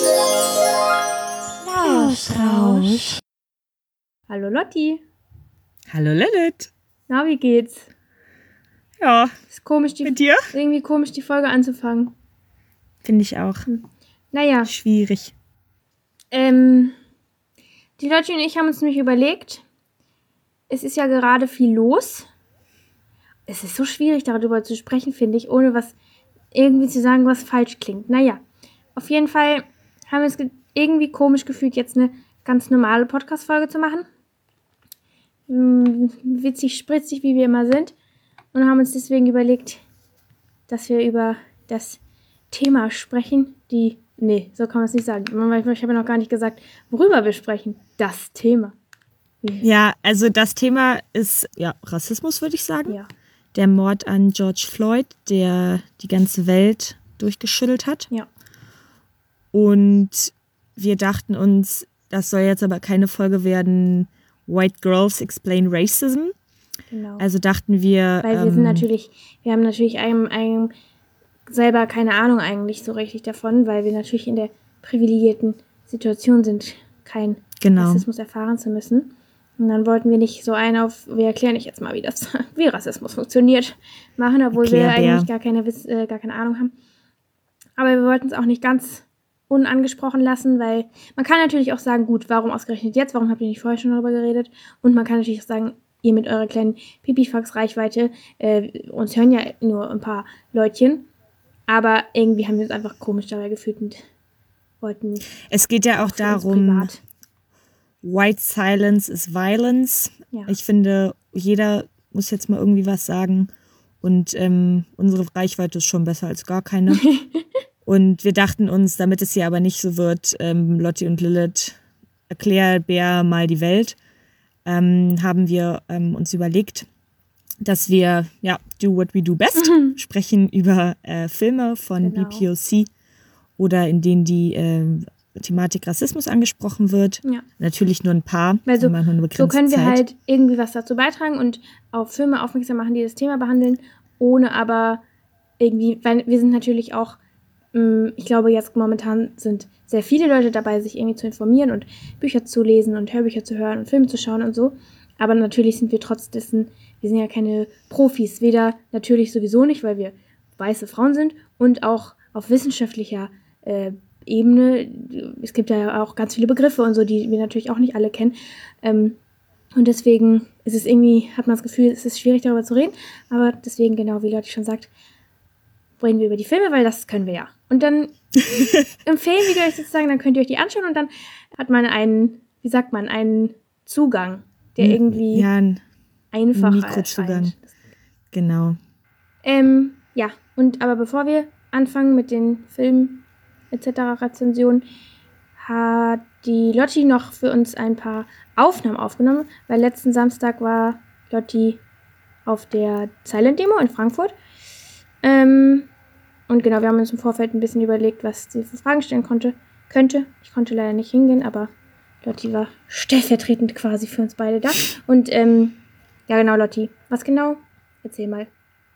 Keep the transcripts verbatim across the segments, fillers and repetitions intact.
Plauschrausch. Hallo Lotti. Hallo Lilith. Na, wie geht's? Ja, ist komisch, die, mit dir? Irgendwie komisch, die Folge anzufangen. Finde ich auch. Hm. Naja. Schwierig. Ähm, die Lotti und ich haben uns nämlich überlegt, es ist ja gerade viel los. Es ist so schwierig, darüber zu sprechen, finde ich, ohne was irgendwie zu sagen, was falsch klingt. Naja, auf jeden Fall haben wir es ge- irgendwie komisch gefühlt, jetzt eine ganz normale Podcast-Folge zu machen. Hm, witzig, spritzig, wie wir immer sind. Und haben uns deswegen überlegt, dass wir über das Thema sprechen, die, nee, so kann man es nicht sagen. Ich habe ja noch gar nicht gesagt, worüber wir sprechen. Das Thema. Ja, also das Thema ist, ja, Rassismus, würde ich sagen. Ja. Der Mord an George Floyd, der die ganze Welt durchgeschüttelt hat. Ja. Und wir dachten uns, das soll jetzt aber keine Folge werden, White Girls Explain Racism. Genau. Also dachten wir... Weil wir ähm, sind natürlich, wir haben natürlich einem, einem selber keine Ahnung eigentlich so richtig davon, weil wir natürlich in der privilegierten Situation sind, kein genau. Rassismus erfahren zu müssen. Und dann wollten wir nicht so einen auf, wir erklären euch jetzt mal, wie das, wie Rassismus funktioniert, machen, obwohl Erklärbär. wir eigentlich gar keine, äh, gar keine Ahnung haben. Aber wir wollten es auch nicht ganz unangesprochen lassen, weil man kann natürlich auch sagen, gut, warum ausgerechnet jetzt, warum habt ihr nicht vorher schon darüber geredet? Und man kann natürlich auch sagen, ihr mit eurer kleinen Pipifax-Reichweite, äh, uns hören ja nur ein paar Leutchen, aber irgendwie haben wir uns einfach komisch dabei gefühlt und wollten... Es geht ja auch darum, White Silence is Violence. Ja. Ich finde, jeder muss jetzt mal irgendwie was sagen und ähm, unsere Reichweite ist schon besser als gar keine. Und wir dachten uns, damit es hier aber nicht so wird, ähm, Lotti und Lilith, Erklärbär mal die Welt, ähm, haben wir ähm, uns überlegt, dass wir, ja, do what we do best, mhm. sprechen über äh, Filme von genau. B P O C oder in denen die äh, Thematik Rassismus angesprochen wird. Ja. Natürlich nur ein paar, weil so, nur eine begrenzte so können wir Zeit. halt irgendwie was dazu beitragen und auf Filme aufmerksam machen, die das Thema behandeln, ohne aber irgendwie, weil wir sind natürlich auch, ich glaube, jetzt momentan sind sehr viele Leute dabei, sich irgendwie zu informieren und Bücher zu lesen und Hörbücher zu hören und Filme zu schauen und so. Aber natürlich sind wir trotz dessen, wir sind ja keine Profis. Weder natürlich sowieso nicht, weil wir weiße Frauen sind und auch auf wissenschaftlicher äh, Ebene. Es gibt ja auch ganz viele Begriffe und so, die wir natürlich auch nicht alle kennen. Ähm, und deswegen ist es irgendwie, hat man das Gefühl, es ist schwierig darüber zu reden. Aber deswegen, genau wie Lotti schon sagt, reden wir über die Filme, weil das können wir ja. Und dann empfehlen wir euch sozusagen, dann könnt ihr euch die anschauen und dann hat man einen, wie sagt man, einen Zugang, der irgendwie ja, ein einfacher Mikrozugang. erscheint. Genau. Ähm, ja, und aber bevor wir anfangen mit den Filmen et cetera Rezensionen, hat die Lotti noch für uns ein paar Aufnahmen aufgenommen, weil letzten Samstag war Lotti auf der Silent Demo in Frankfurt. Ähm, Und genau, wir haben uns im Vorfeld ein bisschen überlegt, was sie für Fragen stellen konnte, könnte. Ich konnte leider nicht hingehen, aber Lotti war stellvertretend quasi für uns beide da. Und ähm, ja genau, Lotti, was genau? Erzähl mal.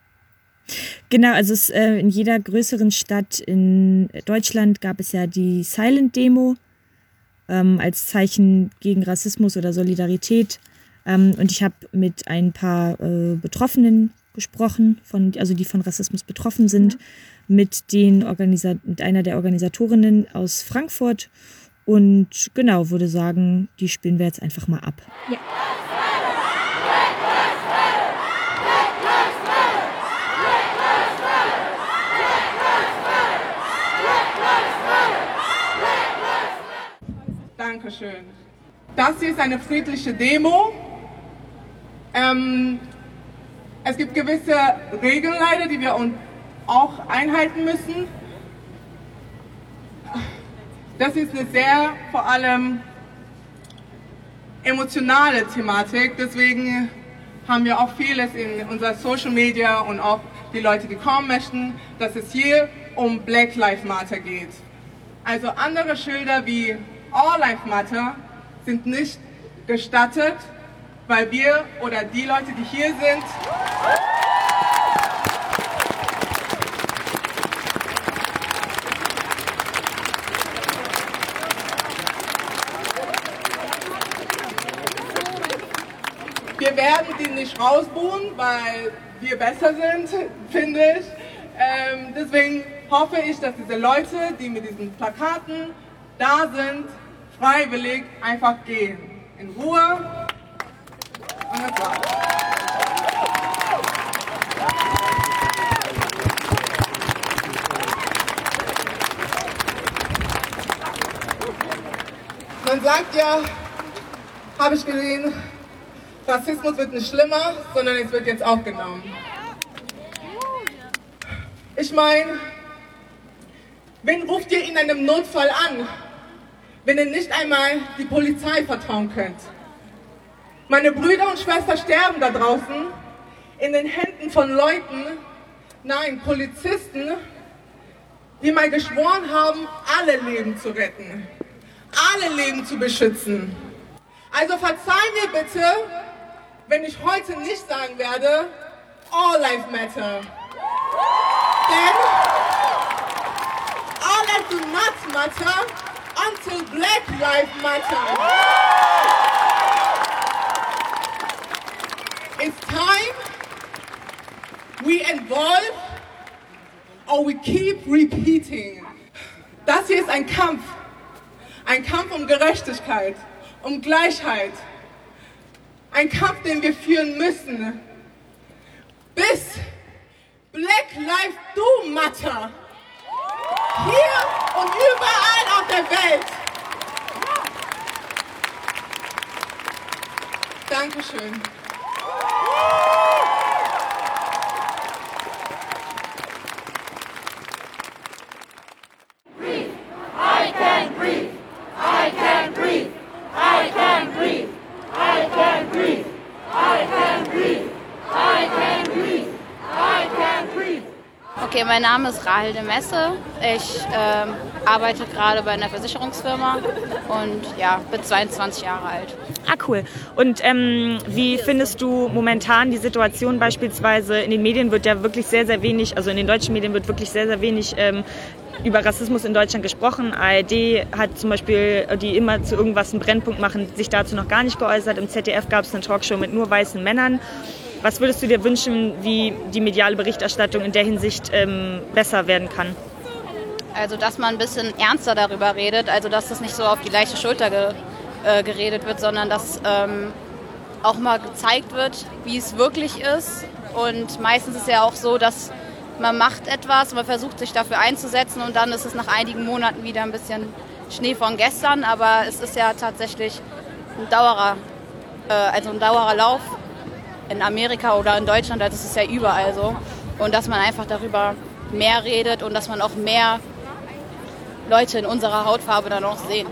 Genau, also es, äh, in jeder größeren Stadt in Deutschland gab es ja die Silent Demo ähm, als Zeichen gegen Rassismus oder Solidarität. Ähm, und ich habe mit ein paar äh, Betroffenen gesprochen, von, also die von Rassismus betroffen sind, ja. mit, den Organisa- mit einer der Organisatorinnen aus Frankfurt. Und genau, würde sagen, die spielen wir jetzt einfach mal ab. Ja. Dankeschön. Das hier ist eine friedliche Demo. Ähm, es gibt gewisse Regeln leider, die wir auch einhalten müssen. Das ist eine sehr, vor allem, emotionale Thematik. Deswegen haben wir auch vieles in unserer Social Media und auch die Leute, die kommen möchten, dass es hier um Black Lives Matter geht. Also andere Schilder wie All Lives Matter sind nicht gestattet, weil wir oder die Leute, die hier sind, Wir werden die nicht rausbuhen, weil wir besser sind, finde ich. Ähm, deswegen hoffe ich, dass diese Leute, die mit diesen Plakaten da sind, freiwillig einfach gehen. In Ruhe. Und das war's. Man sagt ja, habe ich gesehen, Rassismus wird nicht schlimmer, sondern es wird jetzt aufgenommen. Ich meine, wen ruft ihr in einem Notfall an, wenn ihr nicht einmal die Polizei vertrauen könnt? Meine Brüder und Schwestern sterben da draußen in den Händen von Leuten, nein, Polizisten, die mal geschworen haben, alle Leben zu retten, alle Leben zu beschützen. Also verzeih mir bitte, wenn ich heute nicht sagen werde, all life matter. Denn all life do not matter until black life matter. It's time we evolve or we keep repeating. Das hier ist ein Kampf. Ein Kampf um Gerechtigkeit, um Gleichheit. Ein Kampf, den wir führen müssen, bis Black Lives Do Matter hier und überall auf der Welt. Dankeschön. Breathe. I can breathe. I can breathe. I can breathe. I can breathe. I can breathe. I can breathe. I can breathe. Okay, mein Name ist Rahel de Messe. Ich ähm, arbeite gerade bei einer Versicherungsfirma und ja, bin zweiundzwanzig Jahre alt. Ah, cool. Und ähm, wie findest du momentan die Situation beispielsweise, in den Medien wird ja wirklich sehr, sehr wenig, also in den deutschen Medien wird wirklich sehr, sehr wenig ähm, über Rassismus in Deutschland gesprochen. A R D hat zum Beispiel, die immer zu irgendwas einen Brennpunkt machen, sich dazu noch gar nicht geäußert. Im Z D F gab es eine Talkshow mit nur weißen Männern. Was würdest du dir wünschen, wie die mediale Berichterstattung in der Hinsicht ähm, besser werden kann? Also, dass man ein bisschen ernster darüber redet, also dass das nicht so auf die leichte Schulter ge, äh, geredet wird, sondern dass ähm, auch mal gezeigt wird, wie es wirklich ist. Und meistens ist es ja auch so, dass man macht etwas, man versucht sich dafür einzusetzen und dann ist es nach einigen Monaten wieder ein bisschen Schnee von gestern, aber es ist ja tatsächlich ein Dauerer, äh, also ein Dauerer Lauf in Amerika oder in Deutschland, das ist es ja überall so. Und dass man einfach darüber mehr redet und dass man auch mehr Leute in unserer Hautfarbe dann auch sehen.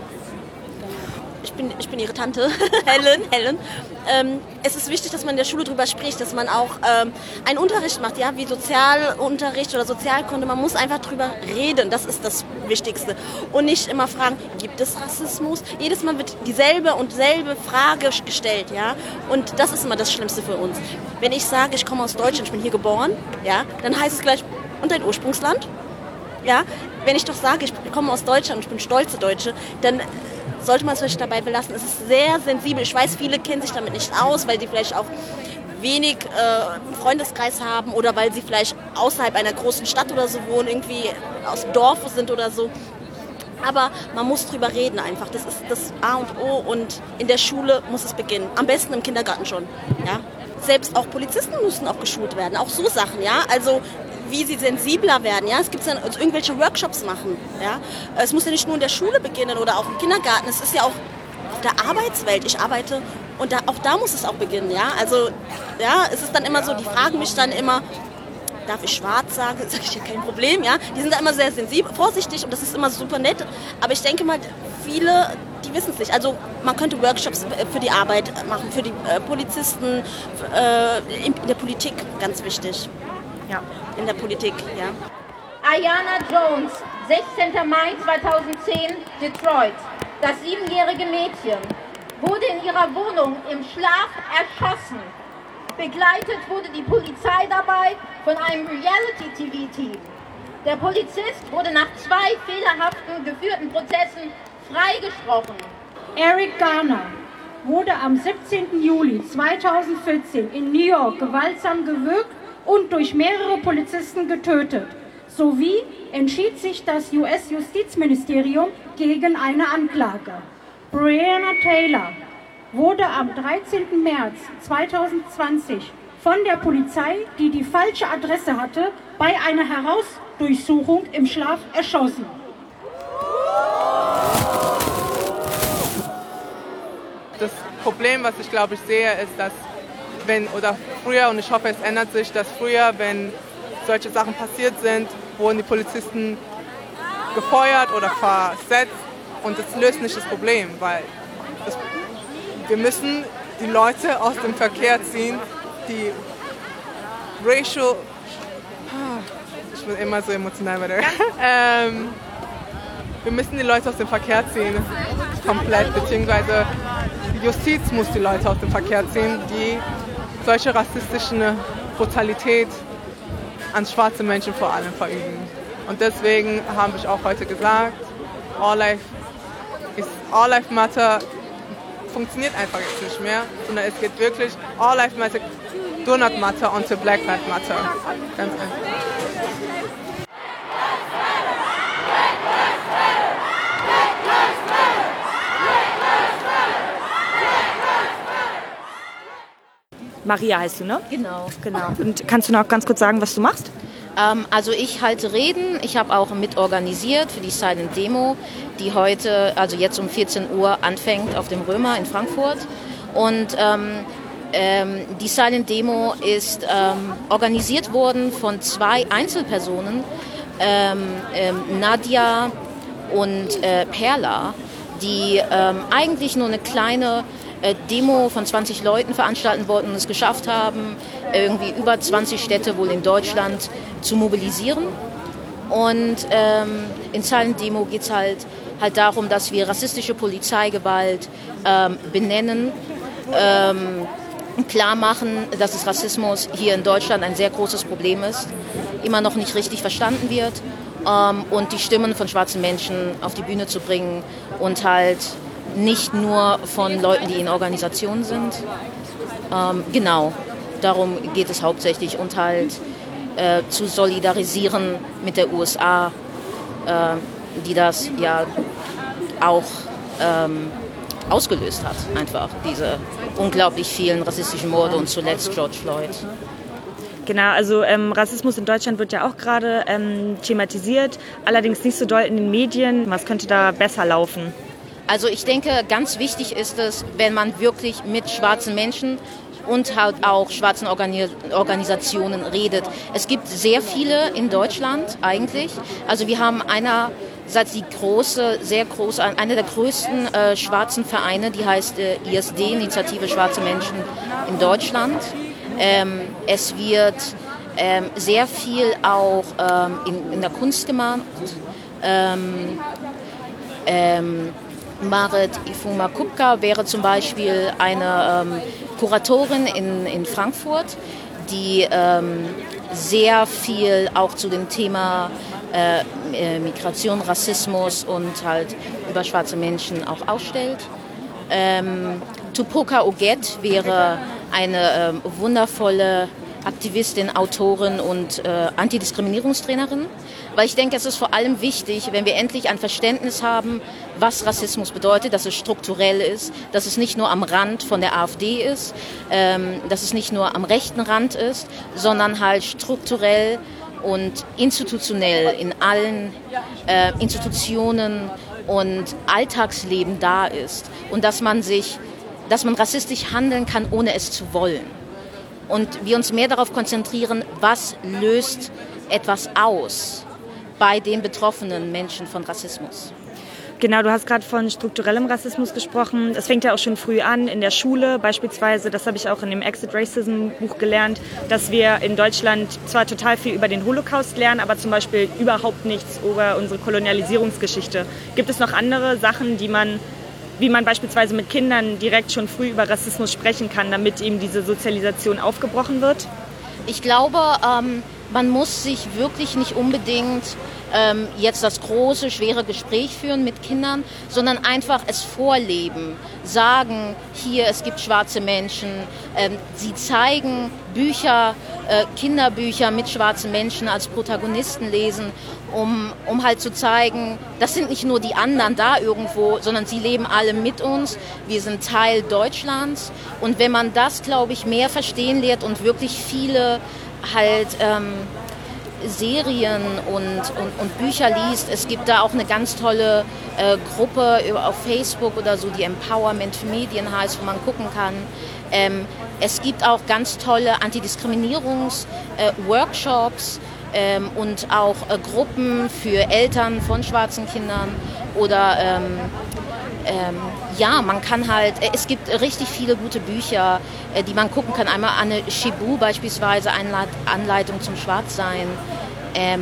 Ich bin, ich bin ihre Tante, Helen. Helen. Ähm, es ist wichtig, dass man in der Schule darüber spricht, dass man auch ähm, einen Unterricht macht, ja, wie Sozialunterricht oder Sozialkunde. Man muss einfach drüber reden, das ist das Wichtigste. Und nicht immer fragen, gibt es Rassismus? Jedes Mal wird dieselbe und selbe Frage gestellt, ja. Und das ist immer das Schlimmste für uns. Wenn ich sage, ich komme aus Deutschland, ich bin hier geboren, ja, dann heißt es gleich, und dein Ursprungsland? Ja, wenn ich doch sage, ich komme aus Deutschland und ich bin stolze Deutsche, dann sollte man es vielleicht dabei belassen. Es ist sehr sensibel. Ich weiß, viele kennen sich damit nicht aus, weil sie vielleicht auch wenig äh, Freundeskreis haben oder weil sie vielleicht außerhalb einer großen Stadt oder so wohnen, irgendwie aus dem Dorf sind oder so. Aber man muss drüber reden einfach. Das ist das A und O und in der Schule muss es beginnen. Am besten im Kindergarten schon. Ja? Selbst auch Polizisten müssen auch geschult werden. Auch so Sachen, ja. Also wie sie sensibler werden, ja. Es gibt ja also irgendwelche Workshops machen, ja. Es muss ja nicht nur in der Schule beginnen oder auch im Kindergarten. Es ist ja auch auf der Arbeitswelt. Ich arbeite und da, auch da muss es auch beginnen, ja. Also ja, es ist dann immer so, die fragen mich dann immer, darf ich schwarz sagen? Sag ich ja, kein Problem, ja. Die sind da immer sehr sensibel, vorsichtig und das ist immer super nett. Aber ich denke mal, viele, die wissen es nicht. Also man könnte Workshops für die Arbeit machen, für die äh, Polizisten, äh, in, in der Politik, ganz wichtig. Ja, in der Politik, ja. Ayana Jones, sechzehnter Mai zweitausendzehn, Detroit. Das siebenjährige Mädchen wurde in ihrer Wohnung im Schlaf erschossen. Begleitet wurde die Polizei dabei von einem Reality-T V-Team. Der Polizist wurde nach zwei fehlerhaften geführten Prozessen freigesprochen. Eric Garner wurde am siebzehnten Juli zweitausendvierzehn in New York gewaltsam gewürgt und durch mehrere Polizisten getötet. Sowie entschied sich das U S-Justizministerium gegen eine Anklage. Breonna Taylor wurde am dreizehnten März zweitausendzwanzig von der Polizei, die die falsche Adresse hatte, bei einer Hausdurchsuchung im Schlaf erschossen. Das Problem, was ich glaube ich sehe, ist, dass wenn, oder früher, und ich hoffe es ändert sich, dass früher, wenn solche Sachen passiert sind, wurden die Polizisten gefeuert oder versetzt und das löst nicht das Problem, weil das, wir müssen die Leute aus dem Verkehr ziehen, die racial, ich bin immer so emotional bei der, ähm, wir müssen die Leute aus dem Verkehr ziehen, komplett, beziehungsweise die Justiz muss die Leute aus dem Verkehr ziehen, die solche rassistischen Brutalität an schwarze Menschen vor allem verüben. Und deswegen habe ich auch heute gesagt, All Life, ist, All Life Matter funktioniert einfach jetzt nicht mehr, sondern es geht wirklich, All Life Matter do not matter until Black Lives Matter. Ganz einfach. Maria heißt du, ne? Genau. Genau. Und kannst du noch ganz kurz sagen, was du machst? Ähm, also ich halte Reden. Ich habe auch mitorganisiert für die Silent Demo, die heute, also jetzt um vierzehn Uhr anfängt auf dem Römer in Frankfurt. Und ähm, ähm, die Silent Demo ist ähm, organisiert worden von zwei Einzelpersonen, ähm, ähm, Nadia und äh, Perla, die ähm, eigentlich nur eine kleine Demo von zwanzig Leuten veranstalten wollten und es geschafft haben, irgendwie über zwanzig Städte wohl in Deutschland zu mobilisieren. Und ähm, in Silent Demo geht es halt, halt darum, dass wir rassistische Polizeigewalt ähm, benennen, ähm, klar machen, dass es Rassismus hier in Deutschland ein sehr großes Problem ist, immer noch nicht richtig verstanden wird, ähm, und die Stimmen von schwarzen Menschen auf die Bühne zu bringen und halt nicht nur von Leuten, die in Organisationen sind. Ähm, genau, darum geht es hauptsächlich und halt äh, zu solidarisieren mit der U S A, äh, die das ja auch ähm, ausgelöst hat, einfach diese unglaublich vielen rassistischen Morde und zuletzt George Floyd. Genau, also ähm, Rassismus in Deutschland wird ja auch gerade ähm, thematisiert, allerdings nicht so doll in den Medien. Was könnte da besser laufen? Also ich denke, ganz wichtig ist es, wenn man wirklich mit schwarzen Menschen und halt auch schwarzen Organi- Organisationen redet. Es gibt sehr viele in Deutschland eigentlich. Also wir haben einerseits die große, sehr große, eine der größten äh, schwarzen Vereine, die heißt äh, I S D, Initiative Schwarze Menschen in Deutschland. Ähm, es wird ähm, sehr viel auch ähm, in, in der Kunst gemacht. Ähm, ähm, Marit Ifuma-Kupka wäre zum Beispiel eine ähm, Kuratorin in, in Frankfurt, die ähm, sehr viel auch zu dem Thema äh, äh, Migration, Rassismus und halt über schwarze Menschen auch ausstellt. Ähm, Tupoka Oget wäre eine ähm, wundervolle Aktivistin, Autorin und äh, Antidiskriminierungstrainerin. Weil ich denke, es ist vor allem wichtig, wenn wir endlich ein Verständnis haben, was Rassismus bedeutet, dass es strukturell ist, dass es nicht nur am Rand von der AfD ist, ähm, dass es nicht nur am rechten Rand ist, sondern halt strukturell und institutionell in allen äh, Institutionen und Alltagsleben da ist. Und dass man sich, dass man rassistisch handeln kann, ohne es zu wollen. Und wir uns mehr darauf konzentrieren, was löst etwas aus bei den betroffenen Menschen von Rassismus. Genau, du hast gerade von strukturellem Rassismus gesprochen. Das fängt ja auch schon früh an, in der Schule beispielsweise. Das habe ich auch in dem Exit Racism Buch gelernt, dass wir in Deutschland zwar total viel über den Holocaust lernen, aber zum Beispiel überhaupt nichts über unsere Kolonialisierungsgeschichte. Gibt es noch andere Sachen, die man, wie man beispielsweise mit Kindern direkt schon früh über Rassismus sprechen kann, damit eben diese Sozialisation aufgebrochen wird? Ich glaube, ähm, man muss sich wirklich nicht unbedingt ähm, jetzt das große, schwere Gespräch führen mit Kindern, sondern einfach es vorleben, sagen, hier, es gibt schwarze Menschen. Ähm, sie zeigen Bücher, äh, Kinderbücher mit schwarzen Menschen als Protagonisten lesen, um, um halt zu zeigen, das sind nicht nur die anderen da irgendwo, sondern sie leben alle mit uns. Wir sind Teil Deutschlands. Und wenn man das, glaube ich, mehr verstehen lernt und wirklich viele halt ähm, Serien und, und, und Bücher liest. Es gibt da auch eine ganz tolle äh, Gruppe auf Facebook oder so, die Empowerment für Medien heißt, wo man gucken kann. Ähm, es gibt auch ganz tolle Antidiskriminierungs-Workshops äh, ähm, und auch äh, Gruppen für Eltern von schwarzen Kindern oder ähm, Ähm, ja, man kann halt, es gibt richtig viele gute Bücher, äh, die man gucken kann. Einmal Anne Shibu beispielsweise, Anleit- Anleitung zum Schwarzsein. Ähm,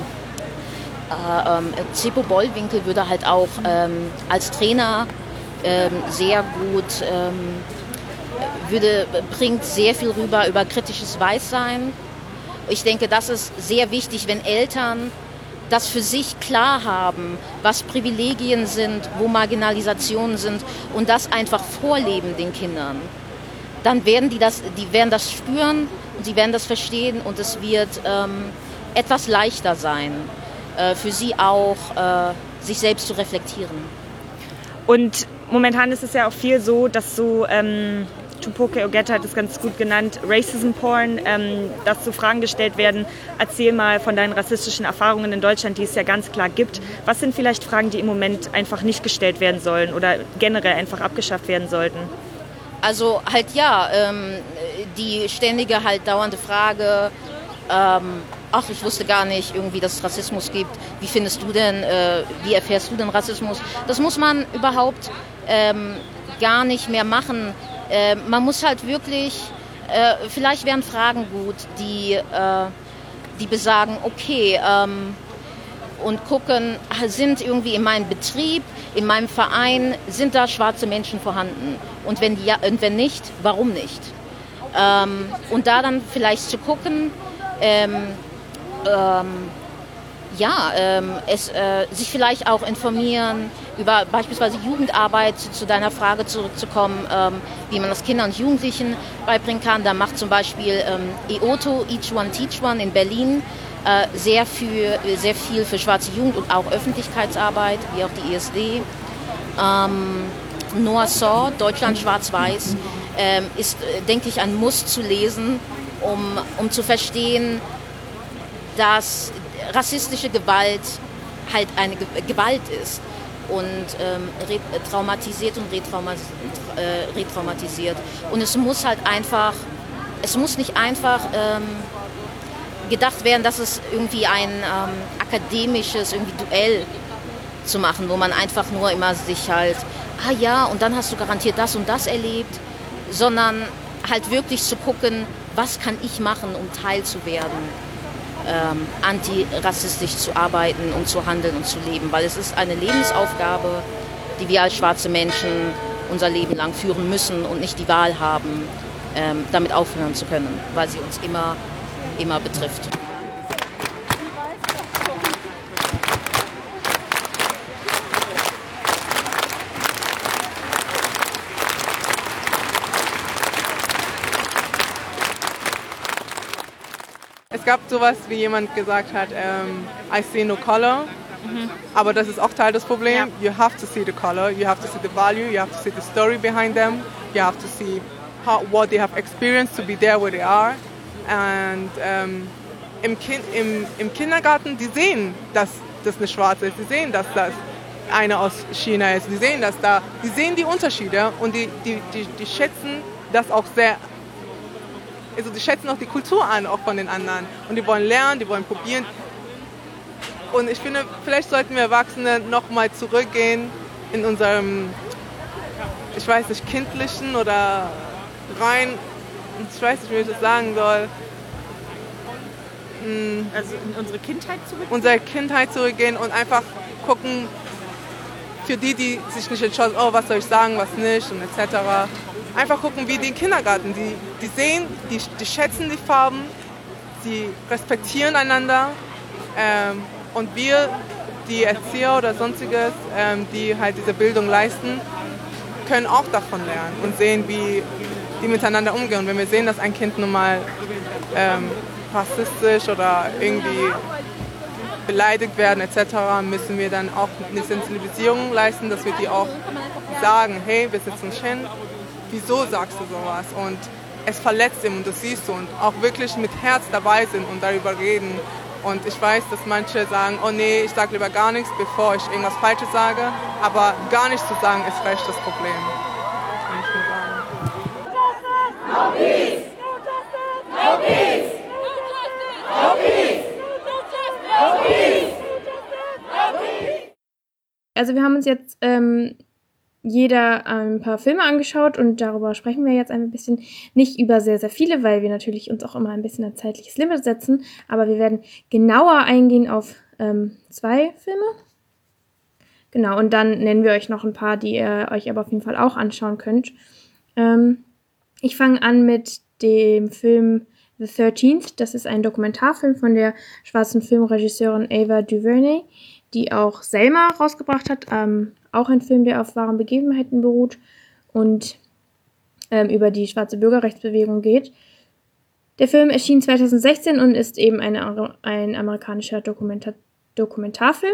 äh, ähm, Zippo Bollwinkel würde halt auch ähm, als Trainer ähm, sehr gut, ähm, würde, bringt sehr viel rüber über kritisches Weißsein. Ich denke, das ist sehr wichtig, wenn Eltern das für sich klar haben, was Privilegien sind, wo Marginalisationen sind und das einfach vorleben den Kindern. Dann werden die das, die werden das spüren und sie werden das verstehen und es wird ähm, etwas leichter sein, äh, für sie auch äh, sich selbst zu reflektieren. Und momentan ist es ja auch viel so, dass so ähm Tupoke Ogette hat es ganz gut genannt, Racism Porn, ähm, dass so Fragen gestellt werden, erzähl mal von deinen rassistischen Erfahrungen in Deutschland, die es ja ganz klar gibt. Was sind vielleicht Fragen, die im Moment einfach nicht gestellt werden sollen oder generell einfach abgeschafft werden sollten? Also halt ja, ähm, die ständige halt dauernde Frage, ähm, ach, ich wusste gar nicht irgendwie, dass es Rassismus gibt. Wie findest du denn, äh, wie erfährst du denn Rassismus? Das muss man überhaupt ähm, gar nicht mehr machen. Äh, man muss halt wirklich, äh, vielleicht wären Fragen gut, die, äh, die besagen, okay, ähm, und gucken, sind irgendwie in meinem Betrieb, in meinem Verein, sind da schwarze Menschen vorhanden? Und wenn, ja, und wenn nicht, warum nicht? Ähm, und da dann vielleicht zu gucken, ähm, ähm, ja, ähm, es, äh, sich vielleicht auch informieren über beispielsweise Jugendarbeit, zu, zu deiner Frage zurückzukommen, ähm, wie man das Kindern und Jugendlichen beibringen kann. Da macht zum Beispiel ähm, E O T O, Each One Teach One in Berlin, äh, sehr, für, sehr viel für schwarze Jugend und auch Öffentlichkeitsarbeit, wie auch die E S D. Ähm, Noah Saw, Deutschland schwarz-weiß, ähm, ist, äh, denke ich, ein Muss zu lesen, um, um zu verstehen, dass rassistische Gewalt halt eine Ge- Gewalt ist und ähm, re- traumatisiert und retrauma- äh, retraumatisiert. Und es muss halt einfach, es muss nicht einfach ähm, gedacht werden, dass es irgendwie ein ähm, akademisches irgendwie Duell zu machen, wo man einfach nur immer sich halt, ah ja, und dann hast du garantiert das und das erlebt, sondern halt wirklich zu gucken, was kann ich machen, um Teil zu werden. Ähm, antirassistisch zu arbeiten und zu handeln und zu leben, weil es ist eine Lebensaufgabe, die wir als schwarze Menschen unser Leben lang führen müssen und nicht die Wahl haben, ähm, damit aufhören zu können, weil sie uns immer, immer betrifft. Es gab sowas, wie jemand gesagt hat, um, I see no color, mhm. aber das ist auch Teil des Problems. Ja. You have to see the color, you have to see the value, you have to see the story behind them, you have to see how, what they have experienced to be there where they are. Und um, im, kind, im, im Kindergarten, die sehen, dass das eine Schwarze ist, die sehen, dass das eine aus China ist, die sehen das da, die sehen die Unterschiede und die, die, die, die schätzen das auch sehr. Also die schätzen auch die Kultur an, auch von den anderen. Und die wollen lernen, die wollen probieren. Und ich finde, vielleicht sollten wir Erwachsene nochmal zurückgehen in unserem, ich weiß nicht, kindlichen oder rein, ich weiß nicht, wie ich das sagen soll. Also in unsere Kindheit zurückgehen? Unsere Kindheit zurückgehen und einfach gucken, für die, die sich nicht entscheiden, oh, was soll ich sagen, was nicht und et cetera. Einfach gucken, wie die im Kindergarten, die, die sehen, die, die schätzen die Farben, sie respektieren einander ähm, und wir, die Erzieher oder sonstiges, ähm, die halt diese Bildung leisten, können auch davon lernen und sehen, wie die miteinander umgehen. Und wenn wir sehen, dass ein Kind nun mal ähm, rassistisch oder irgendwie beleidigt werden et cetera, müssen wir dann auch eine Sensibilisierung leisten, dass wir die auch sagen, hey, wir sitzen uns hin, wieso sagst du sowas? Und es verletzt ihn und das siehst du und auch wirklich mit Herz dabei sind und darüber reden. Und ich weiß, dass manche sagen, oh nee, ich sage lieber gar nichts, bevor ich irgendwas Falsches sage. Aber gar nichts zu sagen ist vielleicht das Problem. Kann ich nur sagen. No peace! No peace! No peace! No peace! No peace! Also wir haben uns jetzt ähm, jeder ein paar Filme angeschaut und darüber sprechen wir jetzt ein bisschen, nicht über sehr, sehr viele, weil wir natürlich uns auch immer ein bisschen ein zeitliches Limit setzen, aber wir werden genauer eingehen auf ähm, zwei Filme. Genau, und dann nennen wir euch noch ein paar, die ihr euch aber auf jeden Fall auch anschauen könnt. Ähm, ich fange an mit dem Film The thirteenth. Das ist ein Dokumentarfilm von der schwarzen Filmregisseurin Ava DuVernay, die auch Selma rausgebracht hat. Ähm, auch ein Film, der auf wahren Begebenheiten beruht und ähm, über die schwarze Bürgerrechtsbewegung geht. Der Film erschien zwanzig sechzehn und ist eben eine, ein amerikanischer Dokumenta- Dokumentarfilm.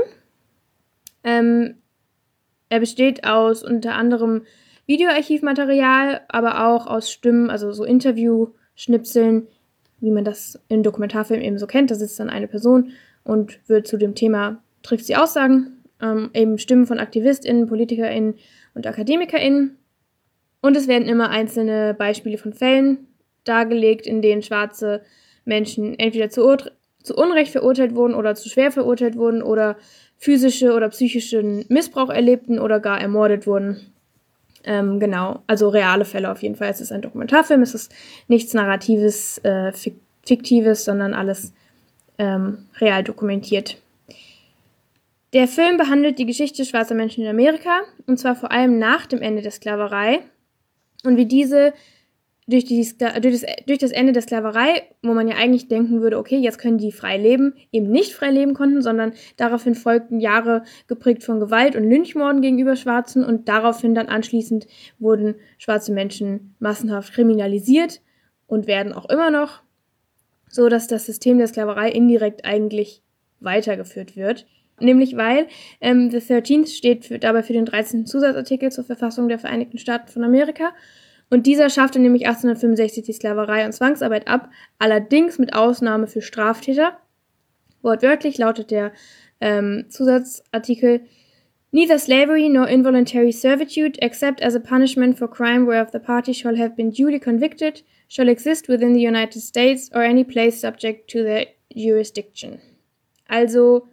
Ähm, er besteht aus unter anderem Videoarchivmaterial, aber auch aus Stimmen, also so Interview-Schnipseln, wie man das im Dokumentarfilm eben so kennt. Da sitzt dann eine Person und wird zu dem Thema, trifft sie Aussagen, ähm, eben Stimmen von AktivistInnen, PolitikerInnen und AkademikerInnen. Und es werden immer einzelne Beispiele von Fällen dargelegt, in denen schwarze Menschen entweder zu, Ur- zu Unrecht verurteilt wurden oder zu schwer verurteilt wurden oder physische oder psychischen Missbrauch erlebten oder gar ermordet wurden. Ähm, genau, also reale Fälle auf jeden Fall. Es ist ein Dokumentarfilm, es ist nichts Narratives, äh, Fiktives, sondern alles ähm, real dokumentiert. Der Film behandelt die Geschichte schwarzer Menschen in Amerika, und zwar vor allem nach dem Ende der Sklaverei und wie diese durch, die, durch, das, durch das Ende der Sklaverei, wo man ja eigentlich denken würde, okay, jetzt können die frei leben, eben nicht frei leben konnten, sondern daraufhin folgten Jahre geprägt von Gewalt und Lynchmorden gegenüber Schwarzen und daraufhin dann anschließend wurden schwarze Menschen massenhaft kriminalisiert und werden auch immer noch, so dass das System der Sklaverei indirekt eigentlich weitergeführt wird. Nämlich weil ähm, The thirteenth steht für, dabei für den dreizehnten Zusatzartikel zur Verfassung der Vereinigten Staaten von Amerika. Und dieser schaffte nämlich achtzehnhundertfünfundsechzig die Sklaverei und Zwangsarbeit ab, allerdings mit Ausnahme für Straftäter. Wortwörtlich lautet der ähm, Zusatzartikel: Neither slavery nor involuntary servitude, except as a punishment for crime whereof the party shall have been duly convicted, shall exist within the United States or any place subject to their jurisdiction. Also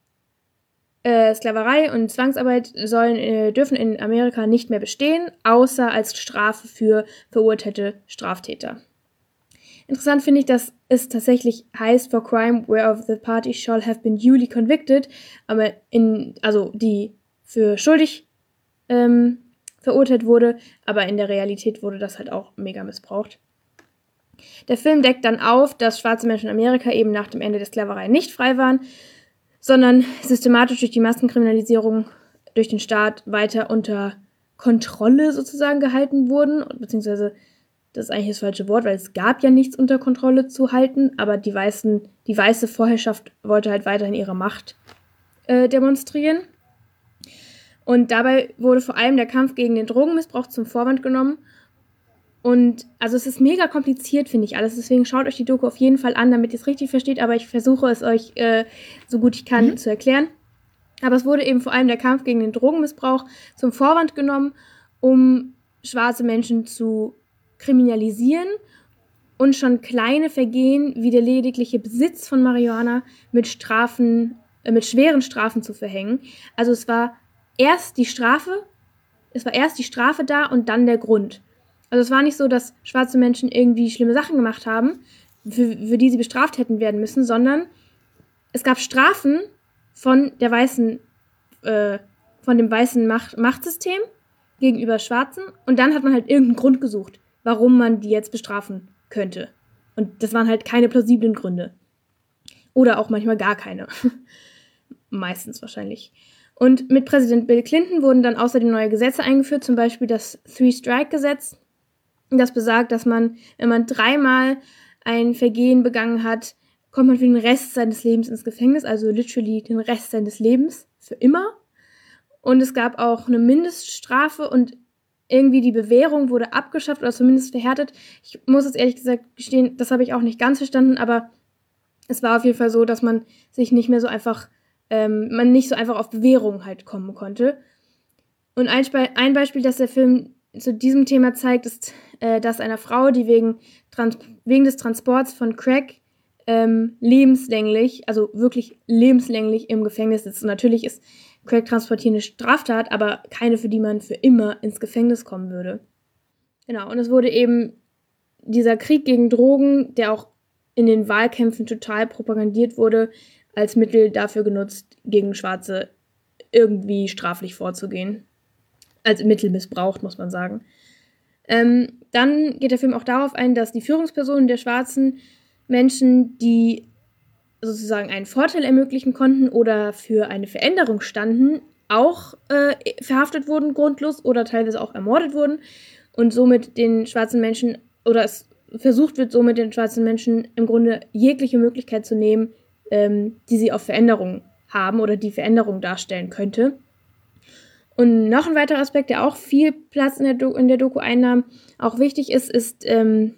Äh, Sklaverei und Zwangsarbeit sollen, äh, dürfen in Amerika nicht mehr bestehen, außer als Strafe für verurteilte Straftäter. Interessant finde ich, dass es tatsächlich heißt, for crime whereof the party shall have been duly convicted, aber in, also die für schuldig ähm, verurteilt wurde, aber in der Realität wurde das halt auch mega missbraucht. Der Film deckt dann auf, dass schwarze Menschen in Amerika eben nach dem Ende der Sklaverei nicht frei waren, sondern systematisch durch die Massenkriminalisierung durch den Staat weiter unter Kontrolle sozusagen gehalten wurden, beziehungsweise das ist eigentlich das falsche Wort, weil es gab ja nichts unter Kontrolle zu halten, aber die, weißen, die weiße Vorherrschaft wollte halt weiterhin ihre Macht äh, demonstrieren. Und dabei wurde vor allem der Kampf gegen den Drogenmissbrauch zum Vorwand genommen. Und also es ist mega kompliziert, finde ich alles. Deswegen schaut euch die Doku auf jeden Fall an, damit ihr es richtig versteht. Aber ich versuche es euch äh, so gut ich kann mhm. zu erklären. Aber es wurde eben vor allem der Kampf gegen den Drogenmissbrauch zum Vorwand genommen, um schwarze Menschen zu kriminalisieren und schon kleine Vergehen wie der ledigliche Besitz von Marihuana mit Strafen, äh, mit schweren Strafen zu verhängen. Also es war erst die Strafe, es war erst die Strafe da und dann der Grund. Also es war nicht so, dass schwarze Menschen irgendwie schlimme Sachen gemacht haben, für, für die sie bestraft hätten werden müssen, sondern es gab Strafen von der weißen, äh, von dem weißen Macht, Machtsystem gegenüber Schwarzen und dann hat man halt irgendeinen Grund gesucht, warum man die jetzt bestrafen könnte. Und das waren halt keine plausiblen Gründe. Oder auch manchmal gar keine. Meistens wahrscheinlich. Und mit Präsident Bill Clinton wurden dann außerdem neue Gesetze eingeführt, zum Beispiel das Three-Strike-Gesetz. Das besagt, dass man, wenn man dreimal ein Vergehen begangen hat, kommt man für den Rest seines Lebens ins Gefängnis, also literally den Rest seines Lebens, für immer. Und es gab auch eine Mindeststrafe und irgendwie die Bewährung wurde abgeschafft oder zumindest verhärtet. Ich muss jetzt ehrlich gesagt gestehen, das habe ich auch nicht ganz verstanden, aber es war auf jeden Fall so, dass man sich nicht mehr so einfach Ähm, man nicht so einfach auf Bewährung halt kommen konnte. Und ein, Spe- ein Beispiel, das der Film zu diesem Thema zeigt, ist äh, das einer Frau, die wegen, Trans- wegen des Transports von Crack ähm, lebenslänglich, also wirklich lebenslänglich im Gefängnis sitzt. Und natürlich ist Crack transportieren eine Straftat, aber keine, für die man für immer ins Gefängnis kommen würde. Genau, und es wurde eben dieser Krieg gegen Drogen, der auch in den Wahlkämpfen total propagandiert wurde, als Mittel dafür genutzt, gegen Schwarze irgendwie straflich vorzugehen. Als Mittel missbraucht, muss man sagen. Ähm, dann geht der Film auch darauf ein, dass die Führungspersonen der schwarzen Menschen, die sozusagen einen Vorteil ermöglichen konnten oder für eine Veränderung standen, auch äh, verhaftet wurden, grundlos, oder teilweise auch ermordet wurden. Und somit den schwarzen Menschen, oder es versucht wird, somit den schwarzen Menschen im Grunde jegliche Möglichkeit zu nehmen, die sie auf Veränderung haben oder die Veränderung darstellen könnte. Und noch ein weiterer Aspekt, der auch viel Platz in der, Do- in der Doku einnahm, auch wichtig ist, ist ähm,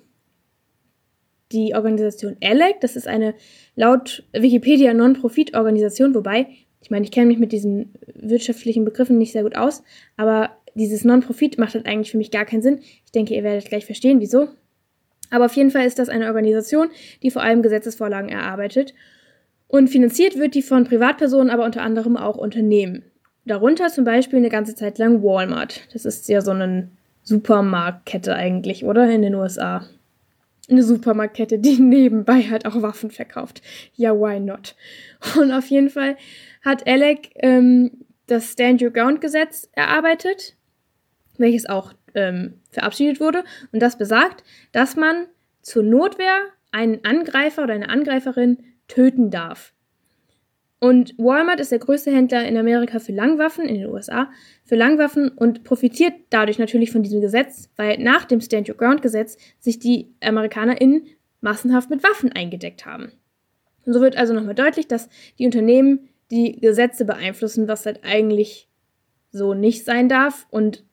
die Organisation A L E C. Das ist eine laut Wikipedia Non-Profit-Organisation, wobei, ich meine, ich kenne mich mit diesen wirtschaftlichen Begriffen nicht sehr gut aus, aber dieses Non-Profit macht halt eigentlich für mich gar keinen Sinn. Ich denke, ihr werdet gleich verstehen, wieso. Aber auf jeden Fall ist das eine Organisation, die vor allem Gesetzesvorlagen erarbeitet. Und finanziert wird die von Privatpersonen, aber unter anderem auch Unternehmen. Darunter zum Beispiel eine ganze Zeit lang Walmart. Das ist ja so eine Supermarktkette eigentlich, oder? In den U S A. Eine Supermarktkette, die nebenbei halt auch Waffen verkauft. Ja, why not? Und auf jeden Fall hat A L E C ähm, das Stand Your Ground Gesetz erarbeitet, welches auch ähm, verabschiedet wurde. Und das besagt, dass man zur Notwehr einen Angreifer oder eine Angreiferin töten darf. Und Walmart ist der größte Händler in Amerika für Langwaffen, in den U S A, für Langwaffen und profitiert dadurch natürlich von diesem Gesetz, weil nach dem Stand Your Ground Gesetz sich die AmerikanerInnen massenhaft mit Waffen eingedeckt haben. Und so wird also nochmal deutlich, dass die Unternehmen die Gesetze beeinflussen, was halt eigentlich so nicht sein darf. Und